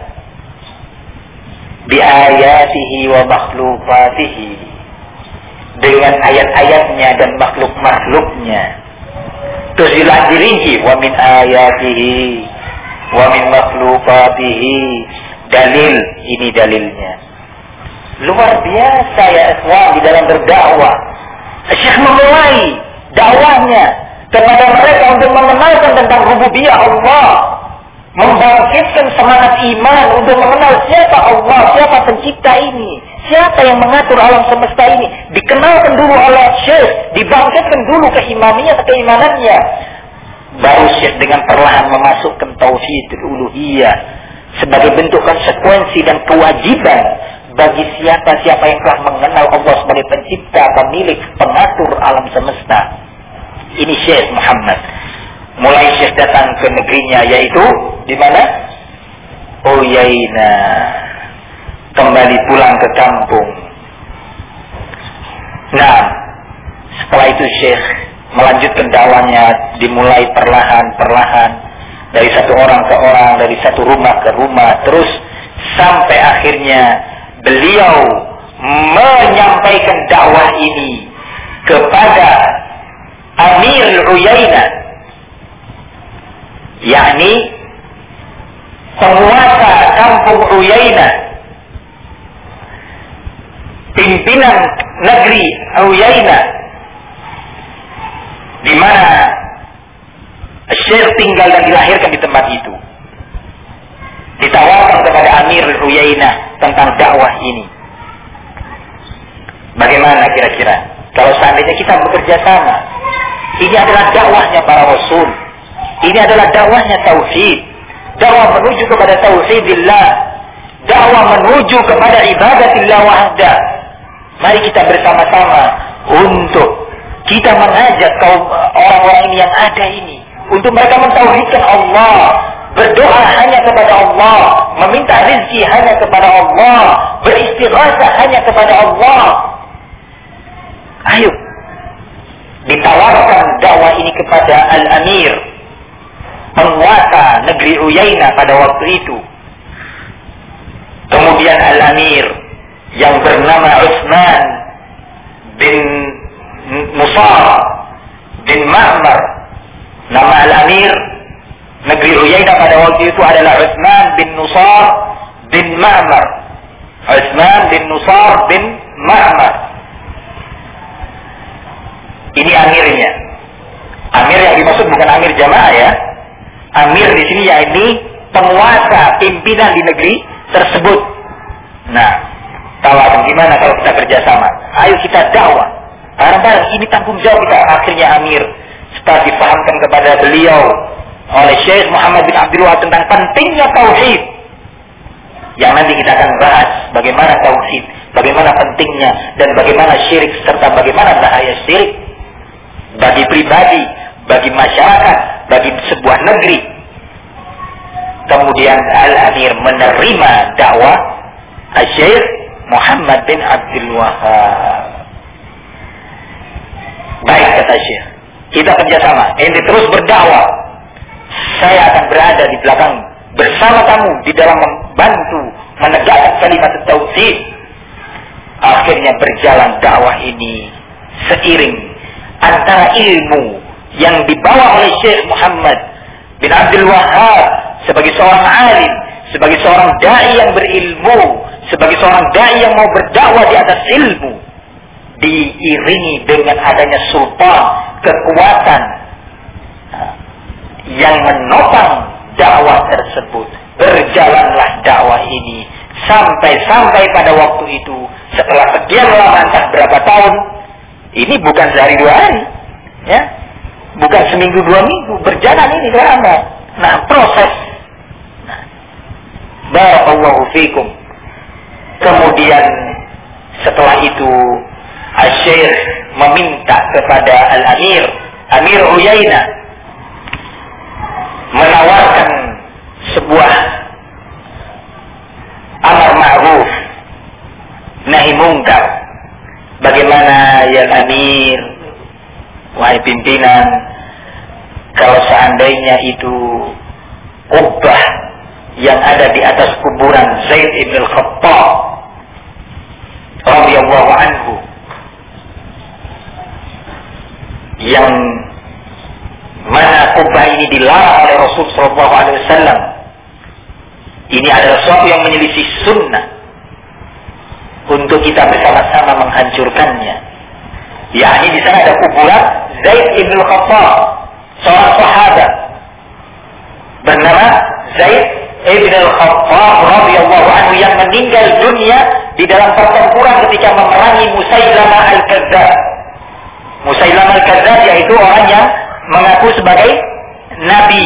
bi ayatihi wa makhlukatihi, dengan ayat-ayatnya dan makhluk-makhluknya. Terus dilanjutkan, wa min ayatihi wa min makhlukatihi, dalil, ini dalilnya. Luar biasa ya ikhwan di dalam berdakwah. Syekh memulai dakwahnya kepada mereka untuk mengenalkan tentang rububiyah Allah, membangkitkan semangat iman untuk mengenal siapa Allah, siapa pencipta ini, siapa yang mengatur alam semesta ini. Dikenalkan dulu oleh Syekh, dibangkitkan dulu keimanannya, keimanannya. Baru Syekh dengan perlahan memasukkan tauhidul uluhiyah sebagai bentuk konsekuensi dan kewajiban bagi siapa-siapa yang telah mengenal Allah sebagai pencipta, pemilik, pengatur alam semesta. Ini Syekh Muhammad. Mulai Syekh datang ke negerinya, yaitu di mana? Uyaina. Kembali pulang ke kampung. Nah, setelah itu Syekh melanjutkan dakwahnya, dimulai perlahan-perlahan dari satu orang ke orang, dari satu rumah ke rumah, terus sampai akhirnya beliau menyampaikan dakwah ini kepada Amir Uyainah, yakni penguasa kampung Uyainah, pimpinan negeri Uyainah, di mana Syekh tinggal dan dilahirkan di tempat itu. Ditawarkan kepada Amir Uyainah tentang dakwah ini. Bagaimana kira-kira kalau seandainya kita bekerja sama? Ini adalah dakwahnya para rasul. Ini adalah dakwahnya tauhid. Dakwah menuju kepada tauhidillah. Dakwah menuju kepada ibadatillah wahda. Mari kita bersama-sama untuk kita mengajak kaum orang-orang ini yang ada ini, untuk mereka mentauhidkan Allah, berdoa hanya kepada Allah, meminta rezeki hanya kepada Allah, beristighatsah hanya kepada Allah. Ayo, ditawarkan dakwah ini kepada Al-Amir, penguasa negeri Uyainah pada waktu itu. Kemudian Al-Amir yang bernama Utsman bin Nusar bin Ma'mar, nama Al-Amir negeri Uyainah pada waktu itu adalah Utsman bin Nusar bin Ma'mar Utsman bin Nusar bin Ma'mar. Ini amirnya. Amir yang dimaksud bukan amir jamaah ya. Amir di sini yakni penguasa, pimpinan di negeri tersebut. Nah, tawaran gimana kalau kita kerjasama? Ayo kita dakwah. Barang-barang ini tanggung jawab kita. Akhirnya Amir setelah difahamkan kepada beliau oleh Syekh Muhammad bin Abdul Wahab tentang pentingnya tauhid. Yang nanti kita akan bahas bagaimana tauhid, bagaimana pentingnya dan bagaimana syirik serta bagaimana bahaya syirik bagi pribadi, bagi masyarakat, bagi sebuah negeri. Kemudian Al-Amir menerima dakwah Syekh Muhammad bin Abdul Wahab. Baik, kata Syekh, kita kerjasama. Ente terus berdakwah, saya akan berada di belakang bersama kamu di dalam membantu menegakkan kalimat tauhid. Akhirnya berjalan dakwah ini seiring antara ilmu yang dibawa oleh Syekh Muhammad bin Abdul Wahab sebagai seorang alim, sebagai seorang dai yang berilmu, sebagai seorang dai yang mau berdakwah di atas ilmu, diiringi dengan adanya sultan, kekuatan yang menopang dakwah tersebut. Berjalanlah dakwah ini sampai-sampai pada waktu itu, setelah sekian lama, entah berapa tahun, ini bukan sehari dua hari, ya, bukan seminggu dua minggu, berjalan ini lama. Nah, proses. Nah, barakallahu fikum. Kemudian setelah itu Asy-Syaikh meminta kepada Al-Amir, Amir Uyainah, menawarkan sebuah amar ma'ruf nahi mungkar. Bagaimana ya Amir, wahai pimpinan, kalau seandainya itu kubah yang ada di atas kuburan Zaid ibn al-Khattab radhiyallahu anhu, yang mana kubah ini dilarang oleh Rasul sallallahu alaihi wasallam, ini adalah sesuatu yang menyelisih sunnah, untuk kita bersama-sama menghancurkannya. Yakni di sana ada kuburan Zaid ibn al-Khattab, seorang sahabat bernama Zaid ibn al-Khattab radhiyallahu anhu yang meninggal dunia di dalam pertempuran ketika memerangi Musailamah al-Kadzdzab. Musailamah al-Kadzdzab yaitu orang yang mengaku sebagai nabi.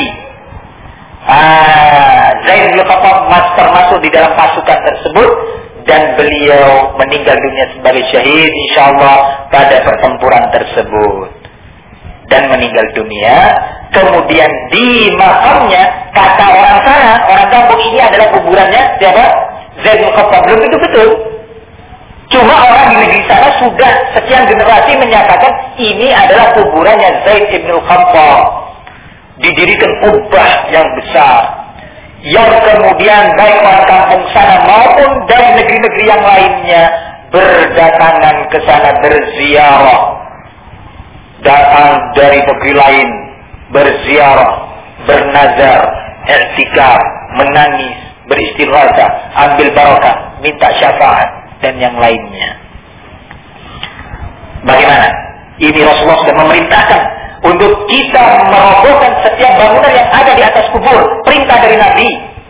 Ah, Zaid bin Khattab termasuk di dalam pasukan tersebut dan beliau meninggal dunia sebagai syahid insyaallah pada pertempuran tersebut dan meninggal dunia. Kemudian di makamnya, kata orang sana, orang kampung, ini adalah kuburannya siapa? Zaid bin Khattab. Belum itu betul. Cuma orang di negeri sana sudah sekian generasi menyatakan ini adalah kuburannya Zaid bin Khattab. Didirikan kubah yang besar, yang kemudian baik orang kampung sana maupun dari negeri-negeri yang lainnya berdatangan ke sana berziarah. Datang dari negeri lain berziarah, bernazar, i'tikaf, menangis, beristighatsah, ambil barakah, minta syafaat dan yang lainnya. Bagaimana? Ini Rasulullah sudah memerintahkan untuk kita merobohkan setiap bangunan yang ada di atas kubur. Perintah dari Nabi.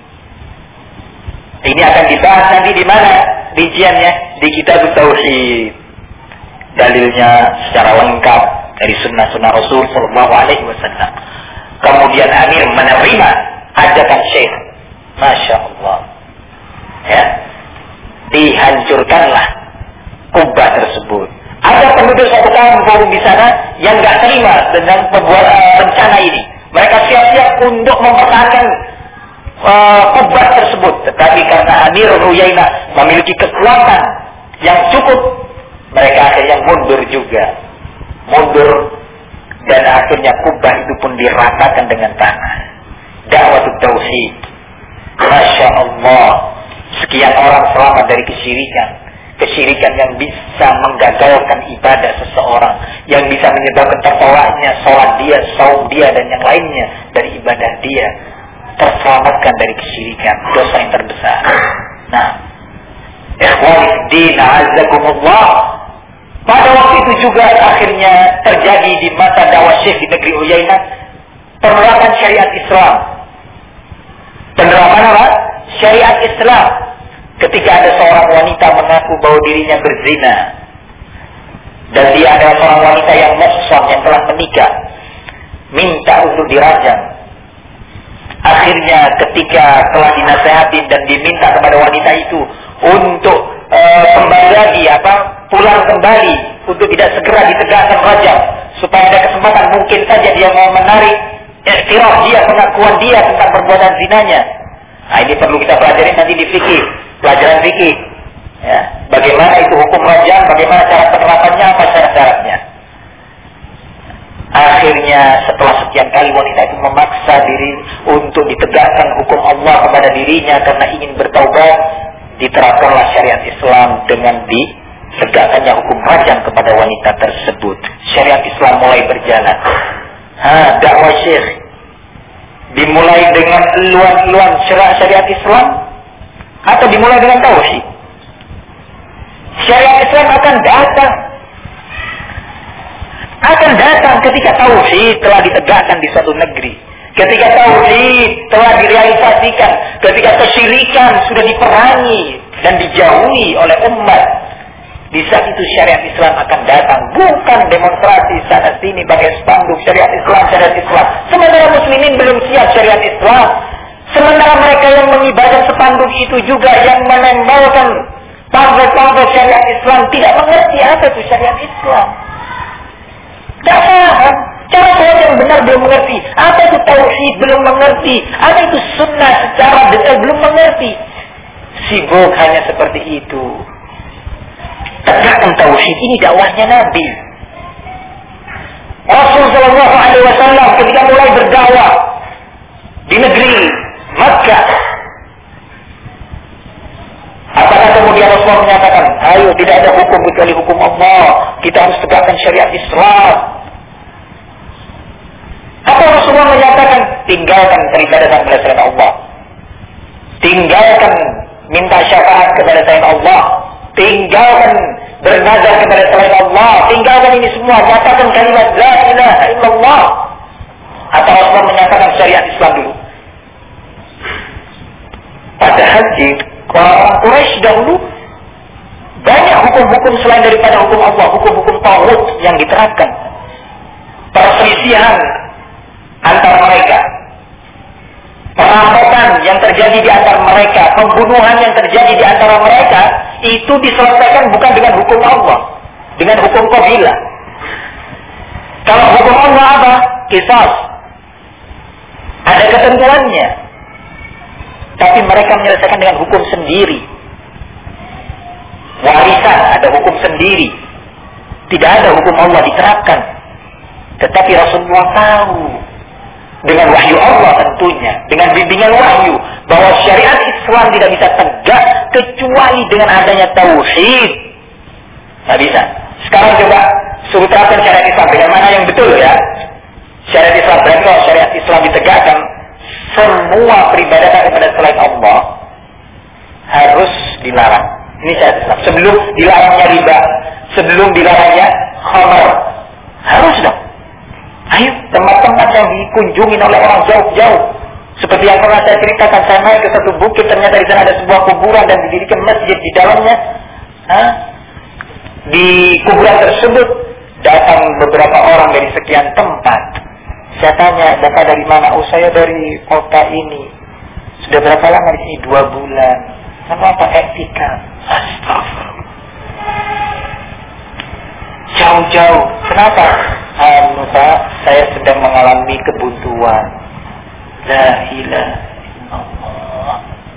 Ini akan dibahas nanti di mana rinciannya? Di Kitab Tauhid. Dalilnya secara lengkap dari sunnah-sunnah Rasul Sallallahu Alaihi Wasallam. Kemudian Amir menerima ajakan Syekh. Masya Allah. Ya, dihancurkanlah kubah tersebut. Ada penduduk satu kampung di sana yang nggak terima dengan pembuat uh, rencana ini. Mereka siap-siap untuk mempertahankan uh, kubah tersebut. Tetapi karena Amir Uyainah memiliki kekuatan yang cukup, mereka akhirnya mundur juga. Mundur, dan akhirnya kubah itu pun diratakan dengan tanah. Dakwah tauhid. Masya Allah. Sekian orang selamat dari kesyirikan. Kesyirikan yang bisa menggagalkan ibadah seseorang, yang bisa menyebabkan tertolaknya sholat dia, saum dia, dan yang lainnya dari ibadah dia, terselamatkan dari kesyirikan, dosa yang terbesar. Nah, Ikhwaniddin a'azzakumullah. Pada waktu itu juga akhirnya terjadi di masa dakwah Syekh di negeri Uyainah penerapan syariat Islam. Penerapan apa? Syariat Islam. Ketika ada seorang wanita mengaku bahwa dirinya berzina dan dia adalah seorang wanita yang muhsan, yang telah menikah, minta untuk dirajam. Akhirnya ketika telah dinasihatin dan diminta kepada wanita itu untuk e, kembali lagi apa pulang kembali untuk tidak segera ditegakkan rajam supaya ada kesempatan mungkin saja dia mau menarik iktiraf dia, pengakuan dia tentang perbuatan zinanya. Nah, ini perlu kita pelajari nanti di fikih, pelajaran fikih. Ya, bagaimana itu hukum rajam, bagaimana cara penerapannya, apa syarat-syaratnya. Akhirnya setelah sekian kali wanita itu memaksa diri untuk ditegakkan hukum Allah kepada dirinya karena ingin bertaubat, diterapkanlah syariat Islam dengan ditegakkannya hukum rajam kepada wanita tersebut. Syariat Islam mulai berjalan. Ha, dakwah Syekh dimulai dengan eluan-eluan syariat Islam atau dimulai dengan tauhid? Syariat Islam akan datang akan datang ketika tauhid telah ditegakkan di suatu negeri, ketika tauhid telah direalisasikan, ketika kesyirikan sudah diperangi dan dijauhi oleh umat. Di saat itu syariat Islam akan datang, bukan demonstrasi sana sini pakai spanduk syariat Islam, syariat Islam. Sementara muslimin belum siap syariat Islam. Sementara mereka yang mengibarkan spanduk itu juga yang menembakkan pamflet-pamflet syariat Islam tidak mengerti apa itu syariat Islam. Tidak paham. Cara sholat yang benar belum mengerti. Apa itu tauhid belum mengerti. Apa itu sunnah secara detail belum mengerti. Sibuk hanya seperti itu. Tegakkan tauhid, ini dakwahnya Nabi. Rasul Shallallahu Alaihi Wasallam ketika mulai berdakwah di negeri Makkah, apakah kemudian Rasulullah menyatakan, ayo tidak ada hukum kecuali hukum Allah, kita harus tegakkan syariat Islam? Atau Rasulullah menyatakan, tinggalkan peribadatan kepada selain Allah, tinggalkan minta syafaat kepada selain Allah, tinggalkan bernazar kepada selain Allah, tinggalkan ini semua, nyatakan kalimat la ilaha illallah? Atau Rasulullah menyatakan syariat Islam dulu? Padahal di orang Quraisy dahulu banyak hukum-hukum selain daripada hukum Allah, hukum-hukum tauhid yang diterapkan. Perselisihan antar mereka, perampokan yang terjadi di antara mereka, pembunuhan yang terjadi di antara mereka, itu diselesaikan bukan dengan hukum Allah, dengan hukum qabilah. Kalau hukum Allah apa? Qisas. Ada ketentuannya. Tapi mereka menyelesaikan dengan hukum sendiri. Warisan ada hukum sendiri. Tidak ada hukum Allah diterapkan. Tetapi Rasulullah tahu dengan wahyu Allah tentunya, dengan bimbingan wahyu, bahwa syariat Islam tidak bisa tegak kecuali dengan adanya tauhid. Tidak bisa. Sekarang coba suruh terapkan syariat Islam dengan mana yang betul ya? Syariat Islam berarti kalau syariat Islam ditegakkan, semua peribadatan kepada selain Allah harus dilarang. Ini syariat Islam. Sebelum dilarangnya riba, sebelum dilarangnya khamar, harus dong. Ayo, tempat-tempat yang dikunjungi oleh orang jauh-jauh. Seperti yang pernah saya ceritakan, saya naik ke satu bukit, ternyata di sana ada sebuah kuburan dan didirikan masjid di dalamnya. Hah? Di kuburan tersebut datang beberapa orang dari sekian tempat. Saya tanya, Bapak dari mana? Oh, saya dari kota ini. Sudah berapa lama di sini? Dua bulan. Kenapa etika? Astagfirullah. Jauh-jauh. Kenapa? Anu Pak, saya sedang mengalami kebuntuan. La ilaha illallah.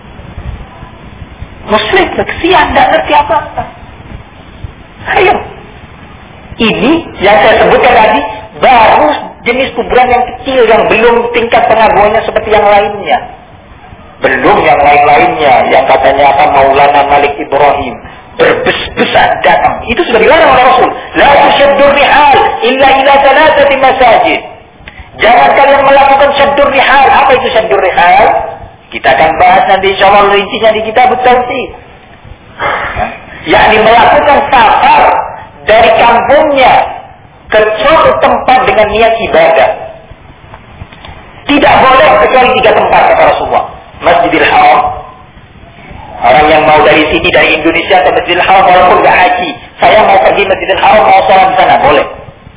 Muslim, kesian, tidak ngerti apa-apa. Ayo. Ini yang saya sebutkan tadi, baru jenis kuburan yang kecil, yang belum tingkat pengaguannya seperti yang lainnya. Belum yang lain-lainnya, yang katanya apa Maulana Malik Ibrahim. Berbes-besan datang. Itu sudah dilarang oleh Rasul. La tusyaddur rihal illa ila thalathati masajid. Jangan kalian melakukan syaddur rihal. Apa itu syaddur rihal? Kita akan bahas nanti insyaallah rincinya di kitab Tauhid. yakni melakukan safar dari kampungnya ke suatu tempat dengan niat ibadah. Tidak boleh kecuali tiga tempat kata Rasulullah. Masjidil Haram. Orang yang mau dari sini, dari Indonesia ke Masjidil Haram walaupun nggak haji, saya mau pergi Masjidil Haram, mau sholat di sana, boleh.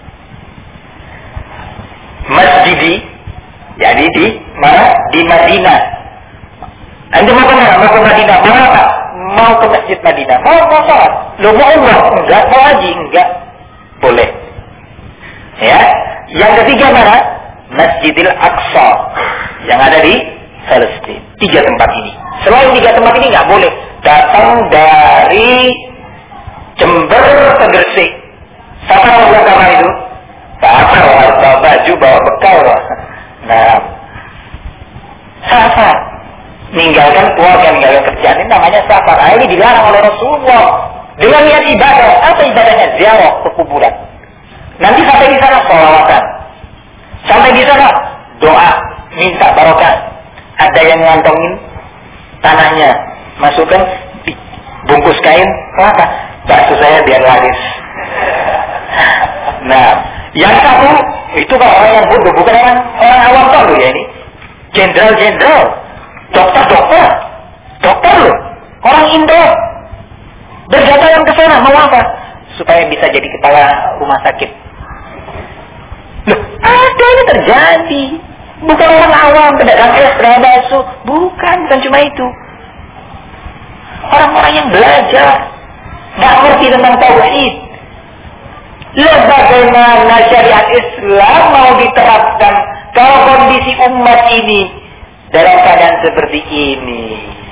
Masjidi, jadi di mana? Di Madinah. Anda mau kemana? Mau ke Madinah? Mau apa? Mau ke Masjid Madinah? Mau mau sholat? Lo mau umrah? Enggak. Mau haji? Enggak. Boleh. Ya. Yang ketiga mana? Masjidil Aqsa yang ada di Palestina. Tiga tempat ini. Selain tiga tempat ini nggak boleh datang dari Jember ke Gresik. Siapa yang bawa kamar itu? Safar, bawa baju, bawa bekal. Nah, safar. Ninggalkan keluarga, ninggalkan kerjaan, ini namanya safar. Nah, ini dilarang oleh Rasulullah. Dengan niat ibadah. Apa ibadahnya? Ziarah ke kuburan. Nanti sampai di sana sholawatan. Sampai di sana doa, minta barokah. Ada yang ngantongin tanahnya, masukkan bungkus kain, apa? Bakso saya biar laris. Nah, yang satu itu kan orang yang bodoh, bukan orang orang awam tahu ya ini. Jenderal-jenderal, dokter-dokter, dokter loh, orang Indo berdatangan ke sana mau apa? Supaya bisa jadi kepala rumah sakit. Loh, ada ini terjadi. Bukan orang awam, pedagang es, pedagang bakso. Bukan, bukan cuma itu. Orang-orang yang belajar, nggak ngerti tentang tauhid. Lihat bagaimana syariat Islam mau diterapkan kalau kondisi umat ini dalam keadaan seperti ini.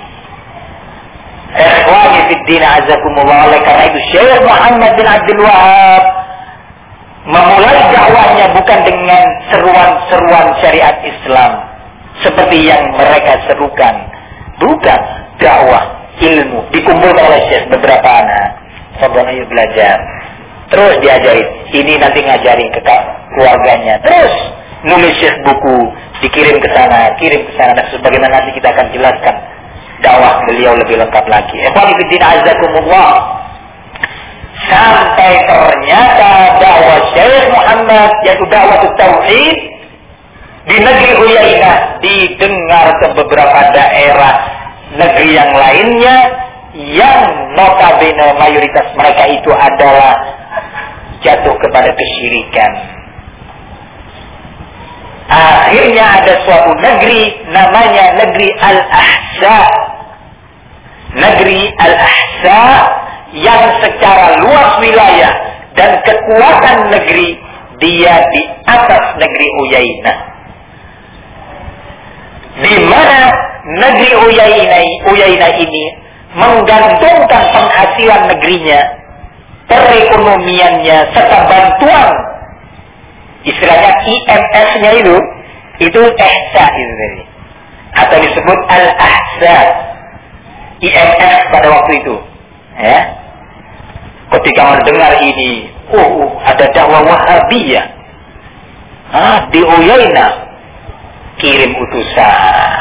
Ikhwani fid din azakumullah. Oleh karena itu Syekh Muhammad bin Abdul Wahab memulai dakwahnya bukan dengan seruan-seruan syariat Islam seperti yang mereka serukan. Bukan, dakwah, ilmu. Dikumpulkan oleh Syekh beberapa anak. Sabar ayo belajar. Terus diajarin. Ini nanti ngajarin ke keluarganya. Terus nulis Syekh buku, dikirim ke sana, kirim ke sana. Dan sebagaimana nanti kita akan jelaskan dakwah beliau lebih lengkap lagi. Ikhwan fillah azakumullah. Sampai ternyata dakwah Syekh Muhammad yaitu dakwah tauhid di negeri Uyainah didengar ke beberapa daerah negeri yang lainnya yang notabene mayoritas mereka itu adalah jatuh kepada kesyirikan. Akhirnya ada suatu negeri namanya negeri Al-Ahsa. Negeri Al-Ahsa yang secara luas wilayah dan kekuatan negeri dia di atas negeri Uyainah. Di mana negeri Uyainah, Uyainah ini menggantungkan penghasilan negerinya, perekonomiannya serta bantuan istilahnya I M S-nya itu itu ihsa itu tadi atau disebut Al-Ahsa I M S pada waktu itu ya. Ketika mendengar ini, oh, oh ada dakwah Wahabiyah ah, di Uyainah, kirim utusan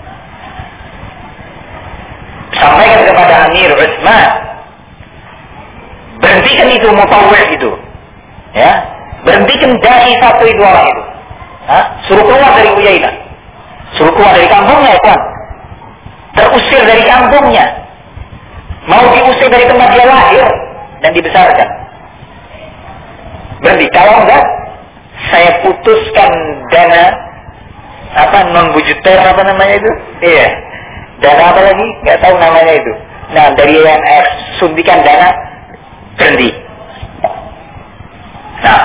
sampaikan kepada Amir Utsman, berhentikan itu mutawwih itu ya, berhentikan dai satu itu orang itu ha? Suruh keluar dari Uyainah, suruh keluar dari kampungnya ya kan, terusir dari kampungnya, mau diusir dari tempat dia lahir dan dibesarkan. Berhenti, kalau enggak saya putuskan dana apa non bujuter apa namanya itu, iya dana apa lagi nggak tahu namanya itu. Nah dari I M F suntikan dana, berhenti. Nah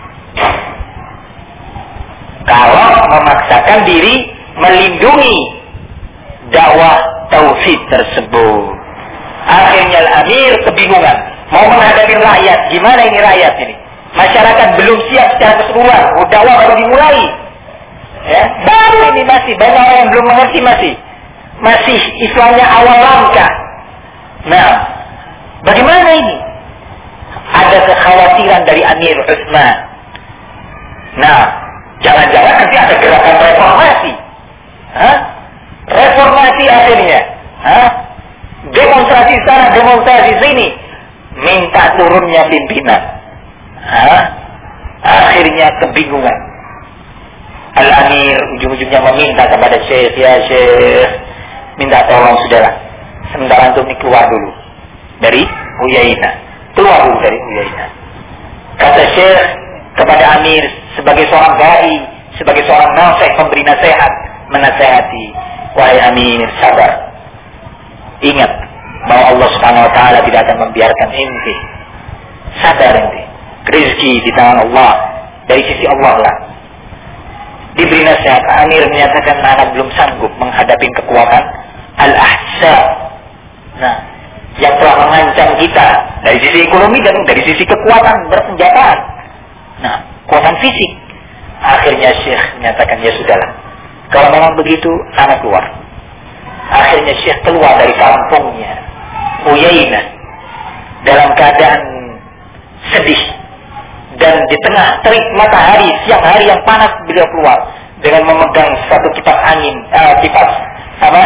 kalau memaksakan diri melindungi dakwah tauhid tersebut, akhirnya Al-Amir kebingungan mau menghadapi rakyat. Gimana ini rakyat ini? Masyarakat belum siap secara keseluruhan, dakwah baru dimulai ya, baru ini masih banyak orang yang belum mengerti, masih masih Islamnya awal langkah. Nah bagaimana ini? Ada kekhawatiran dari Amir Utsman. Nah jangan-jangan nanti ada gerakan reformasi. Hah? Reformasi akhirnya. Hah? Demonstrasi sana, demonstrasi sini, minta turunnya pimpinan. Hah? Akhirnya kebingungan. Al-Amir ujung-ujungnya meminta kepada Syekh, ya Syekh, minta tolong sudahlah, sementara antum ini keluar dulu dari Uyainah, keluar dulu dari Uyainah. Kata Syekh kepada Amir sebagai seorang dai, sebagai seorang nasihat, pemberi nasihat, menasihati, wahai Amir, sabar. Ingat bahwa Allah Subhanahu wa taala tidak akan membiarkan ente. Sadar ente. Rezeki di tangan Allah, dari sisi Allah lah. Diberi nasihat, Amir menyatakan anak belum sanggup menghadapi kekuatan Al-Ahzab. Nah, yang telah mengancam kita dari sisi ekonomi dan dari sisi kekuatan bersenjataan. Nah, kekuatan fisik. Akhirnya Syekh menyatakan, ya sudahlah, kalau memang begitu, anak keluar. Akhirnya Syekh keluar dari kampungnya Uyainah dalam keadaan sedih, dan di tengah terik matahari siang hari yang panas beliau keluar dengan memegang satu kipas angin, uh, kipas apa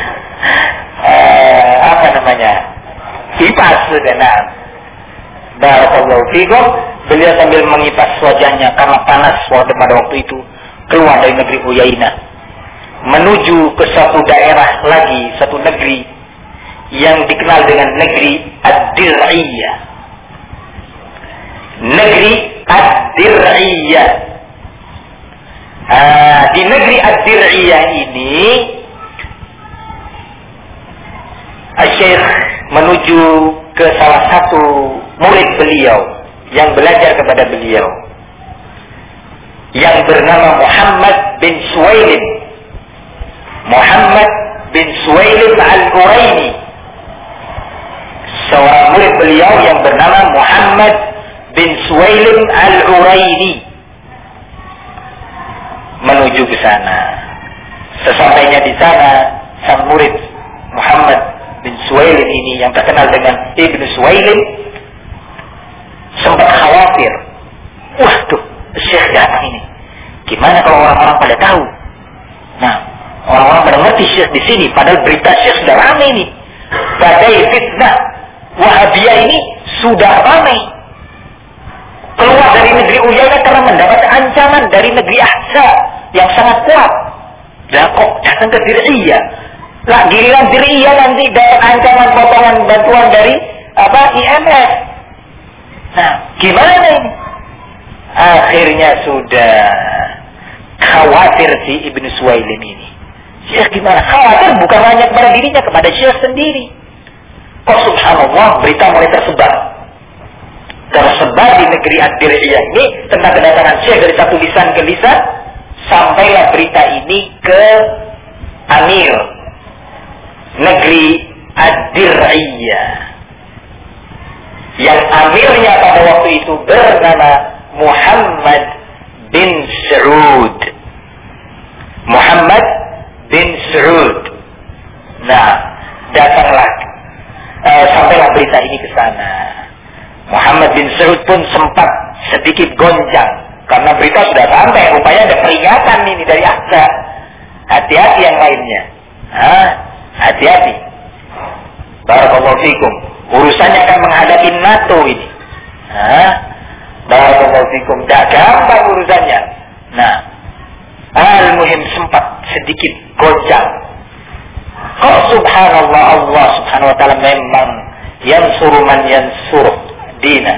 uh, apa namanya kipas sudah. Nah, barakallahu fikum, beliau sambil mengipas wajahnya karena panas pada waktu itu, keluar dari negeri Uyainah menuju ke suatu daerah lagi, satu negeri yang dikenal dengan negeri Ad-Dir'iyah. Negeri Ad-Dir'iyah. Ah, di negeri Ad-Dir'iyah ini Syekh menuju ke salah satu murid beliau yang belajar kepada beliau, yang bernama Muhammad bin Suwailim. Muhammad bin Suwailim Al-Uraini, seorang murid beliau yang bernama Muhammad bin Suwailim Al-Uraini, menuju ke sana. Sesampainya di sana, sang murid Muhammad bin Suwailim ini yang terkenal dengan Ibnu Suwailim sempat khawatir. Waduh, Syekh datang ini, gimana kalau orang-orang pada tahu? Nah, orang-orang pada ngerti Syekh di sini, padahal berita Syekh sudah ramai ini. Badai fitnah Wahabiyah ini sudah ramai. Keluar dari negeri Uyainah karena mendapat ancaman dari negeri Ahzab yang sangat kuat. Lah kok datang ke Dir'iyah? Lah giliran Dir'iyah nanti dapat ancaman potongan bantuan dari apa I M F. Nah, gimana ini? Akhirnya sudah khawatir si Ibnu Suwailim ini. Syekh gimana? Khawatir bukan hanya kepada dirinya, kepada Syekh sendiri. Kok subhanallah berita mulai tersebar. Tersebar di negeri Ad-Dir'iyah ini tentang kedatangan Syekh dari satu lisan ke lisan. Sampailah berita ini ke Amir negeri Ad-Dir'iyah, yang amirnya pada waktu itu bernama Muhammad bin Saud. Muhammad bin Saud. Nah, datanglah uh, sampailah berita ini ke sana. Muhammad bin Saud pun sempat sedikit gonjang karena berita sudah sampai. Rupanya ada peringatan ini dari Ahzab. Hati-hati yang lainnya. Hah? Hati-hati. Barakallahu fikum. Urusannya akan menghadapi NATO ini. Hah? Barakallahu fikum. Tak gampang urusannya. Nah, al-muhim sempat sedikit goncang. Kok subhanallah, Allah subhanahu wa ta'ala memang yansuru man yansuruh dina.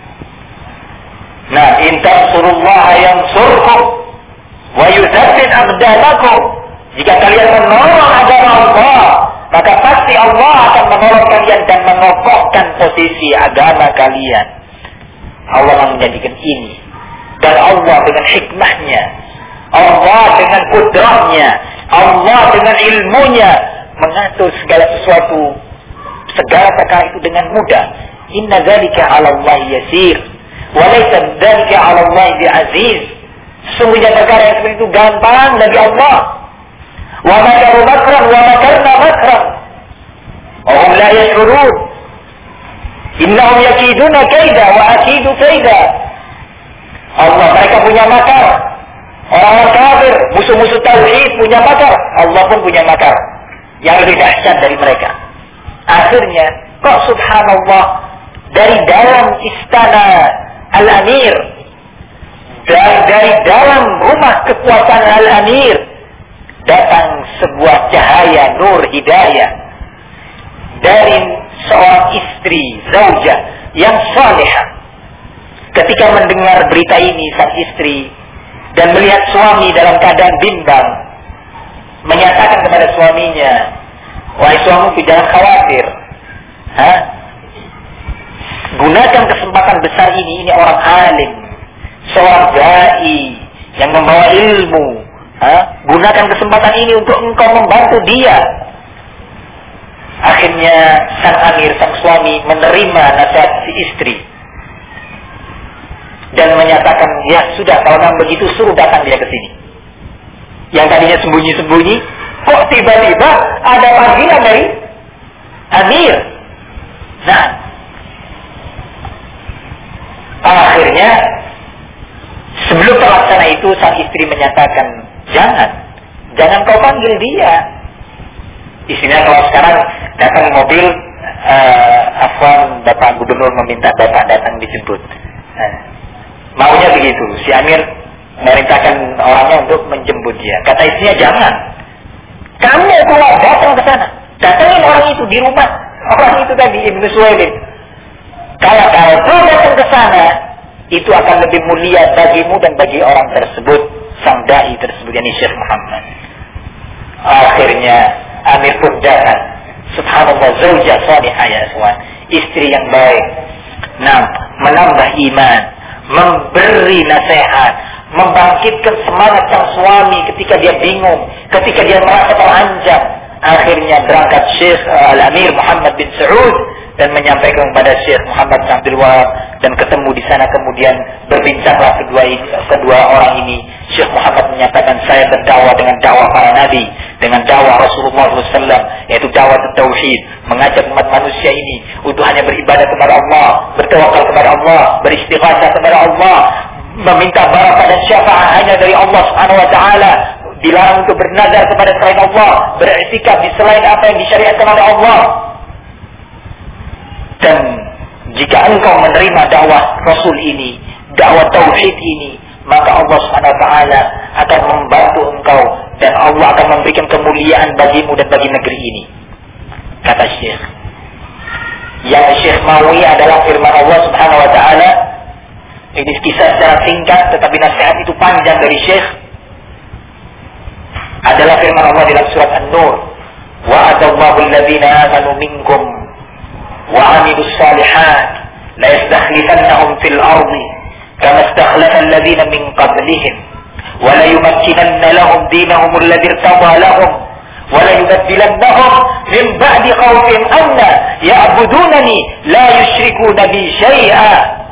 Nah, in tansurullaha yansurkum wa yuthabbit aqdamakum. Jika kalian menolong agama Allah, maka pasti Allah akan menolong kalian dan mengokohkan posisi agama kalian. Allah menjadikan ini. Dan Allah dengan hikmahnya, Allah dengan kudrahnya, Allah dengan ilmunya mengatur segala sesuatu, segala perkara itu dengan mudah. Inna dzalika 'ala Allah yasir, wa laysa dzalika 'ala Allah bi'aziz. Sesungguhnya perkara yang seperti itu gampang bagi Allah. Wa makaru makran wa makarna makran wa hum la yash'urun. Innahum yakiduna kaida wa akidu kaida. Allah, mereka punya makar. Orang-orang kafir, musuh-musuh tauhid punya makar. Allah pun punya makar yang lebih dahsyat dari mereka. Akhirnya Kok subhanallah, dari dalam istana Al-Amir, dari, dari dalam rumah kekuasaan Al-Amir, datang sebuah cahaya nur hidayah dari seorang istri, zaujah yang salihah. Ketika mendengar berita ini, sang istri dan melihat suami dalam keadaan bimbang, menyatakan kepada suaminya, wahai suamiku, jangan khawatir. Hah? Gunakan kesempatan besar ini, ini orang alim, seorang dai yang membawa ilmu. Hah? Gunakan kesempatan ini untuk engkau membantu dia. Akhirnya sang amir, sang suami menerima nasihat si istri dan menyatakan, ya sudah, kalau memang begitu suruh datang dia ke sini. Yang tadinya sembunyi-sembunyi, kok tiba-tiba ada panggilan dari amir. Nah, akhirnya sebelum terlaksana itu sang istri menyatakan, jangan, jangan kau panggil dia. Isinya kalau sekarang datang mobil, uh, Afwan Bapak Gubernur meminta Bapak datang dijemput. Nah, maunya begitu. Si Amir merintahkan orangnya untuk menjemput dia. Kata istrinya, jangan. Kamu kalau datang ke sana, datangin orang itu di rumah orang itu tadi, Ibnu Suwailib. Kalau kalau kau datang ke sana, itu akan lebih mulia bagimu dan bagi orang tersebut, sang dai tersebut, yakni Syekh Muhammad. Akhirnya Amir pun datang. Subhanallah, zaujah salihah ya ikhwan, istri yang baik. Nah, menambah iman, memberi nasihat, membangkitkan semangat sang suami ketika dia bingung, ketika dia merasa terancam. Akhirnya berangkat Syekh Al-Amir Muhammad bin Saud dan menyampaikan kepada Syekh Muhammad bin Abdul Wahab, dan ketemu di sana. Kemudian berbincanglah kedua ini, kedua orang ini. Syekh Muhammad menyatakan, saya berdakwah dengan dakwah para nabi, dengan dakwah Rasulullah shallallahu alaihi wasallam, yaitu dakwah tauhid, mengajak umat manusia ini untuk hanya beribadah kepada Allah, bertawakal kepada Allah, beristighatsah kepada Allah, meminta barakah dan syafaat hanya dari Allah Subhanahu wa taala, dilarang untuk bernazar kepada selain Allah, beriktikaf di selain apa yang disyariatkan oleh Allah. Dan jika engkau menerima dakwah Rasul ini, dakwah tauhid ini, maka Allah Subhanahu wa taala akan membantu engkau dan Allah akan memberikan kemuliaan bagimu dan bagi negeri ini. Kata Syekh. Yang Syekh maui adalah firman Allah Subhanahu wa taala. Ini kisah secara singkat, tetapi nasihat itu panjang dari Syekh. Adalah firman Allah dalam surat An-Nur, wa'adallahu alladhina amanu minkum wa 'amilus shalihat la yastakhlifannahum fil ardi kama istakhlafa alladhina min qablihim wa la yumakkinanna lahum dinahum alladhi irtada lahum wa la yubaddilannahum min ba'di khawfihim amna ya'budunani la yushrikuna bi syai'a.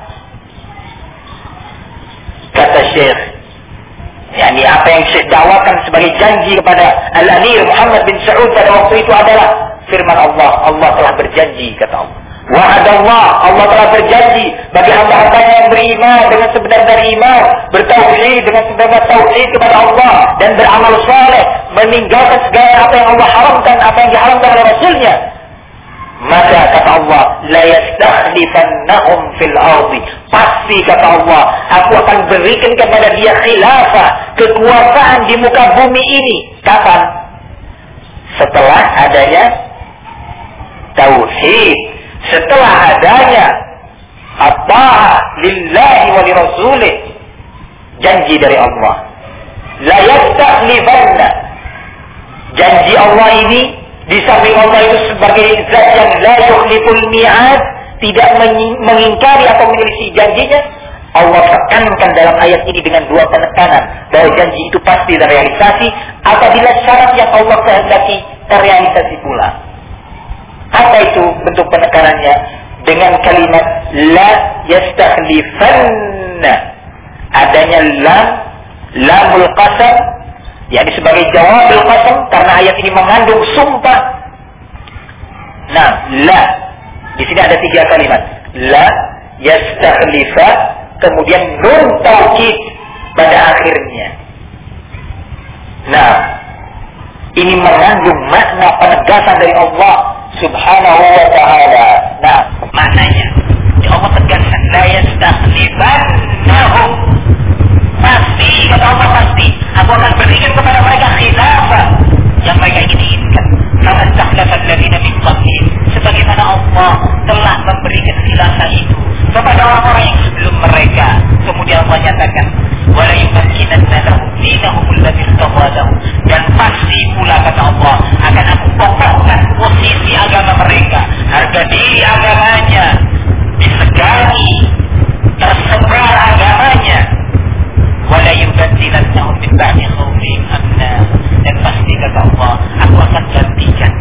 Kata Syekh, yakni apa yang Syekh dakwakan sebagai janji kepada Al-Amir Muhammad bin Saud pada waktu itu adalah firman Allah. Allah telah berjanji, kata Allah. Wa'adallah, Allah telah berjanji bagi hamba-hambanya yang beriman dengan sebenar-benar iman, bertauhid dengan sebenar-benar tauhid kepada Allah, dan beramal saleh, meninggalkan segala apa yang Allah haramkan, apa yang diharamkan oleh Rasulnya. Maka kata Allah, la yastakhlifannahum fil ardi, pasti kata Allah, aku akan berikan kepada dia khilafah, kekuasaan di muka bumi ini. Kapan? Setelah adanya tauhid, setelah adanya at-ta'ah lillahi wa li rasulih, janji dari Allah. La yastakhlifanna, janji Allah ini di samping Allah itu sebagai zat yang la yukhliful mi'ad, tidak mengingkari atau menyelisih janjinya. Allah tekankan dalam ayat ini dengan dua penekanan bahwa janji itu pasti terrealisasi apabila syarat yang Allah kehendaki terrealisasi pula. Apa itu bentuk penekanannya? Dengan kalimat la yastakhlifanna, adanya lam, lamul qasam, yakni sebagai jawabul qasam, karena ayat ini mengandung sumpah. Nah, la di sini ada tiga kalimat, la yastakhlifa, kemudian nun taukid pada akhirnya. Nah, ini mengandung makna penegasan dari Allah Subhanahu wa ta'ala. Nah, maknanya Allah tegaskan la yastakhlifannahum, pasti, kata Allah pasti aku akan berikan kepada mereka khilafah yang mereka inginkan. Kama istakhlafa alladziina min qablihim, sebagaimana Allah telah memberikan khilafah itu kepada orang-orang yang sebelum mereka. Kemudian Allah nyatakan wala yumakkinanna lahum dinahum alladzi irtadha lahum, dan pasti pula kata Allah akan aku kokohkan posisi agama mereka, harga diri agamanya disegani, tersebar agamanya. Wala yubaddilannahum min ba'di khawfihim amna, dan pasti kata Allah aku akan gantikan,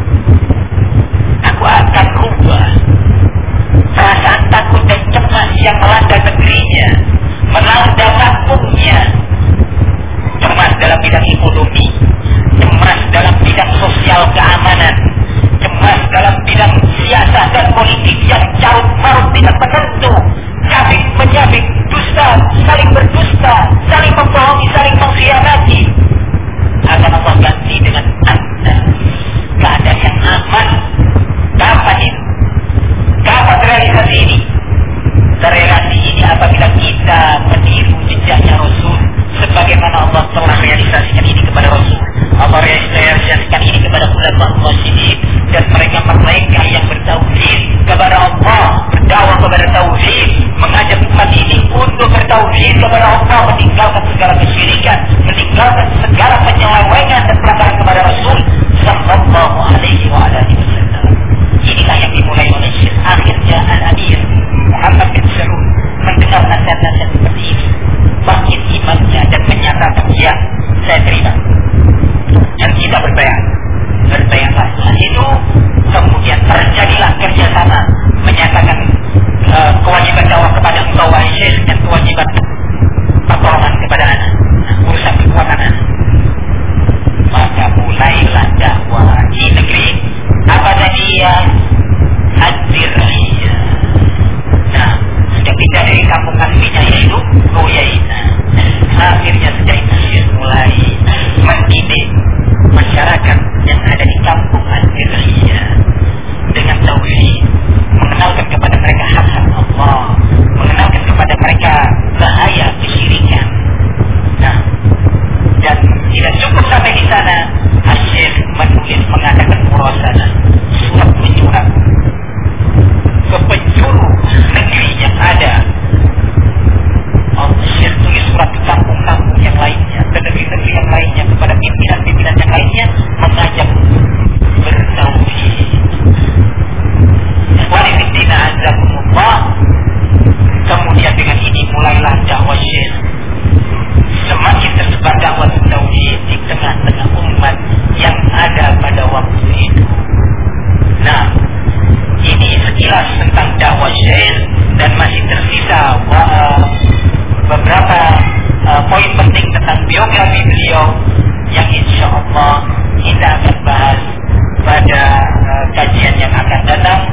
aku akan rubah perasaan takut dan cemas yang melanda negerinya, melanda kampungnya. Cemas dalam bidang ekonomi, cemas dalam bidang sosial keamanan, cemas dalam bidang siasat dan politik yang carut marut tidak menentu, cabik menyabik, dusta, saling berdusta, saling membohongi, saling mengkhianati. Akan Allah ganti dengan amna, keadaan yang aman. Kapan ini? Kapan realisasi ini? Terrealisasi ini apabila kita meniru jejaknya Rasul, sebagaimana Allah telah realisasikan ini kepada Rasul. Allah realisasikan ini kepada ulama Rasyidin, dan mereka-mereka yang bertauhid kepada Allah, berdakwah kepada tauhid, mengajak umat ini untuk bertauhid kepada Allah, meninggalkan segala kesyirikan, meninggalkan segala penyelewengan dan pelanggaran kepada Rasul sallallahu alaihi wa alihi wasallam. Inilah yang dimulai oleh Syekh akhirnya Al-Amir Muhammad bin Saud mendengar nasihat-nasihat seperti ini, bangkit imannya dan menyatakan ya, saya terima. Dan kita berbayar, berbayarlah Tuhan itu. Kemudian terjadilah kerjasama, menyatakan uh, kewajiban dakwah kepada engkau wahai Syekh, dan kewajiban pertolongan kepada anak, urusan kekuatan anak. Maka mulailah dakwah di negeri apa tadi ya, Ad-Dir'iyah. Nah, sejak pindah dari kampung aslinya yaitu Ruyaina, akhirnya sejak itu Syekh mulai mendidik masyarakat yang ada di kampung Ad-Dir'iyah dengan tauhid, mengenalkan kepada mereka hak-hak Allah, mengenalkan kepada mereka bahaya kesyirikan. Nah, dan tidak cukup sampai di sana, Syekh menulis mengadakan murasana, surat menyurat ke penjuru negeri yang ada. Syekh tulis surat ke kampung-kampung yang lainnya, ke negeri-negeri yang lainnya, kepada pimpinan-pimpinan yang lainnya, mengajak bertauhid. Walidina azakumullah. Kemudian dengan ini mulailah dakwah Syekh semakin tersebar dakwah tauhid di tengah-tengah umat yang ada pada waktu itu. Nah, ini sekilas tentang dakwah Syekh, dan masih tersisa uh, beberapa uh, poin penting tentang biografi beliau yang insya Allah kita akan bahas pada uh, kajian yang akan datang.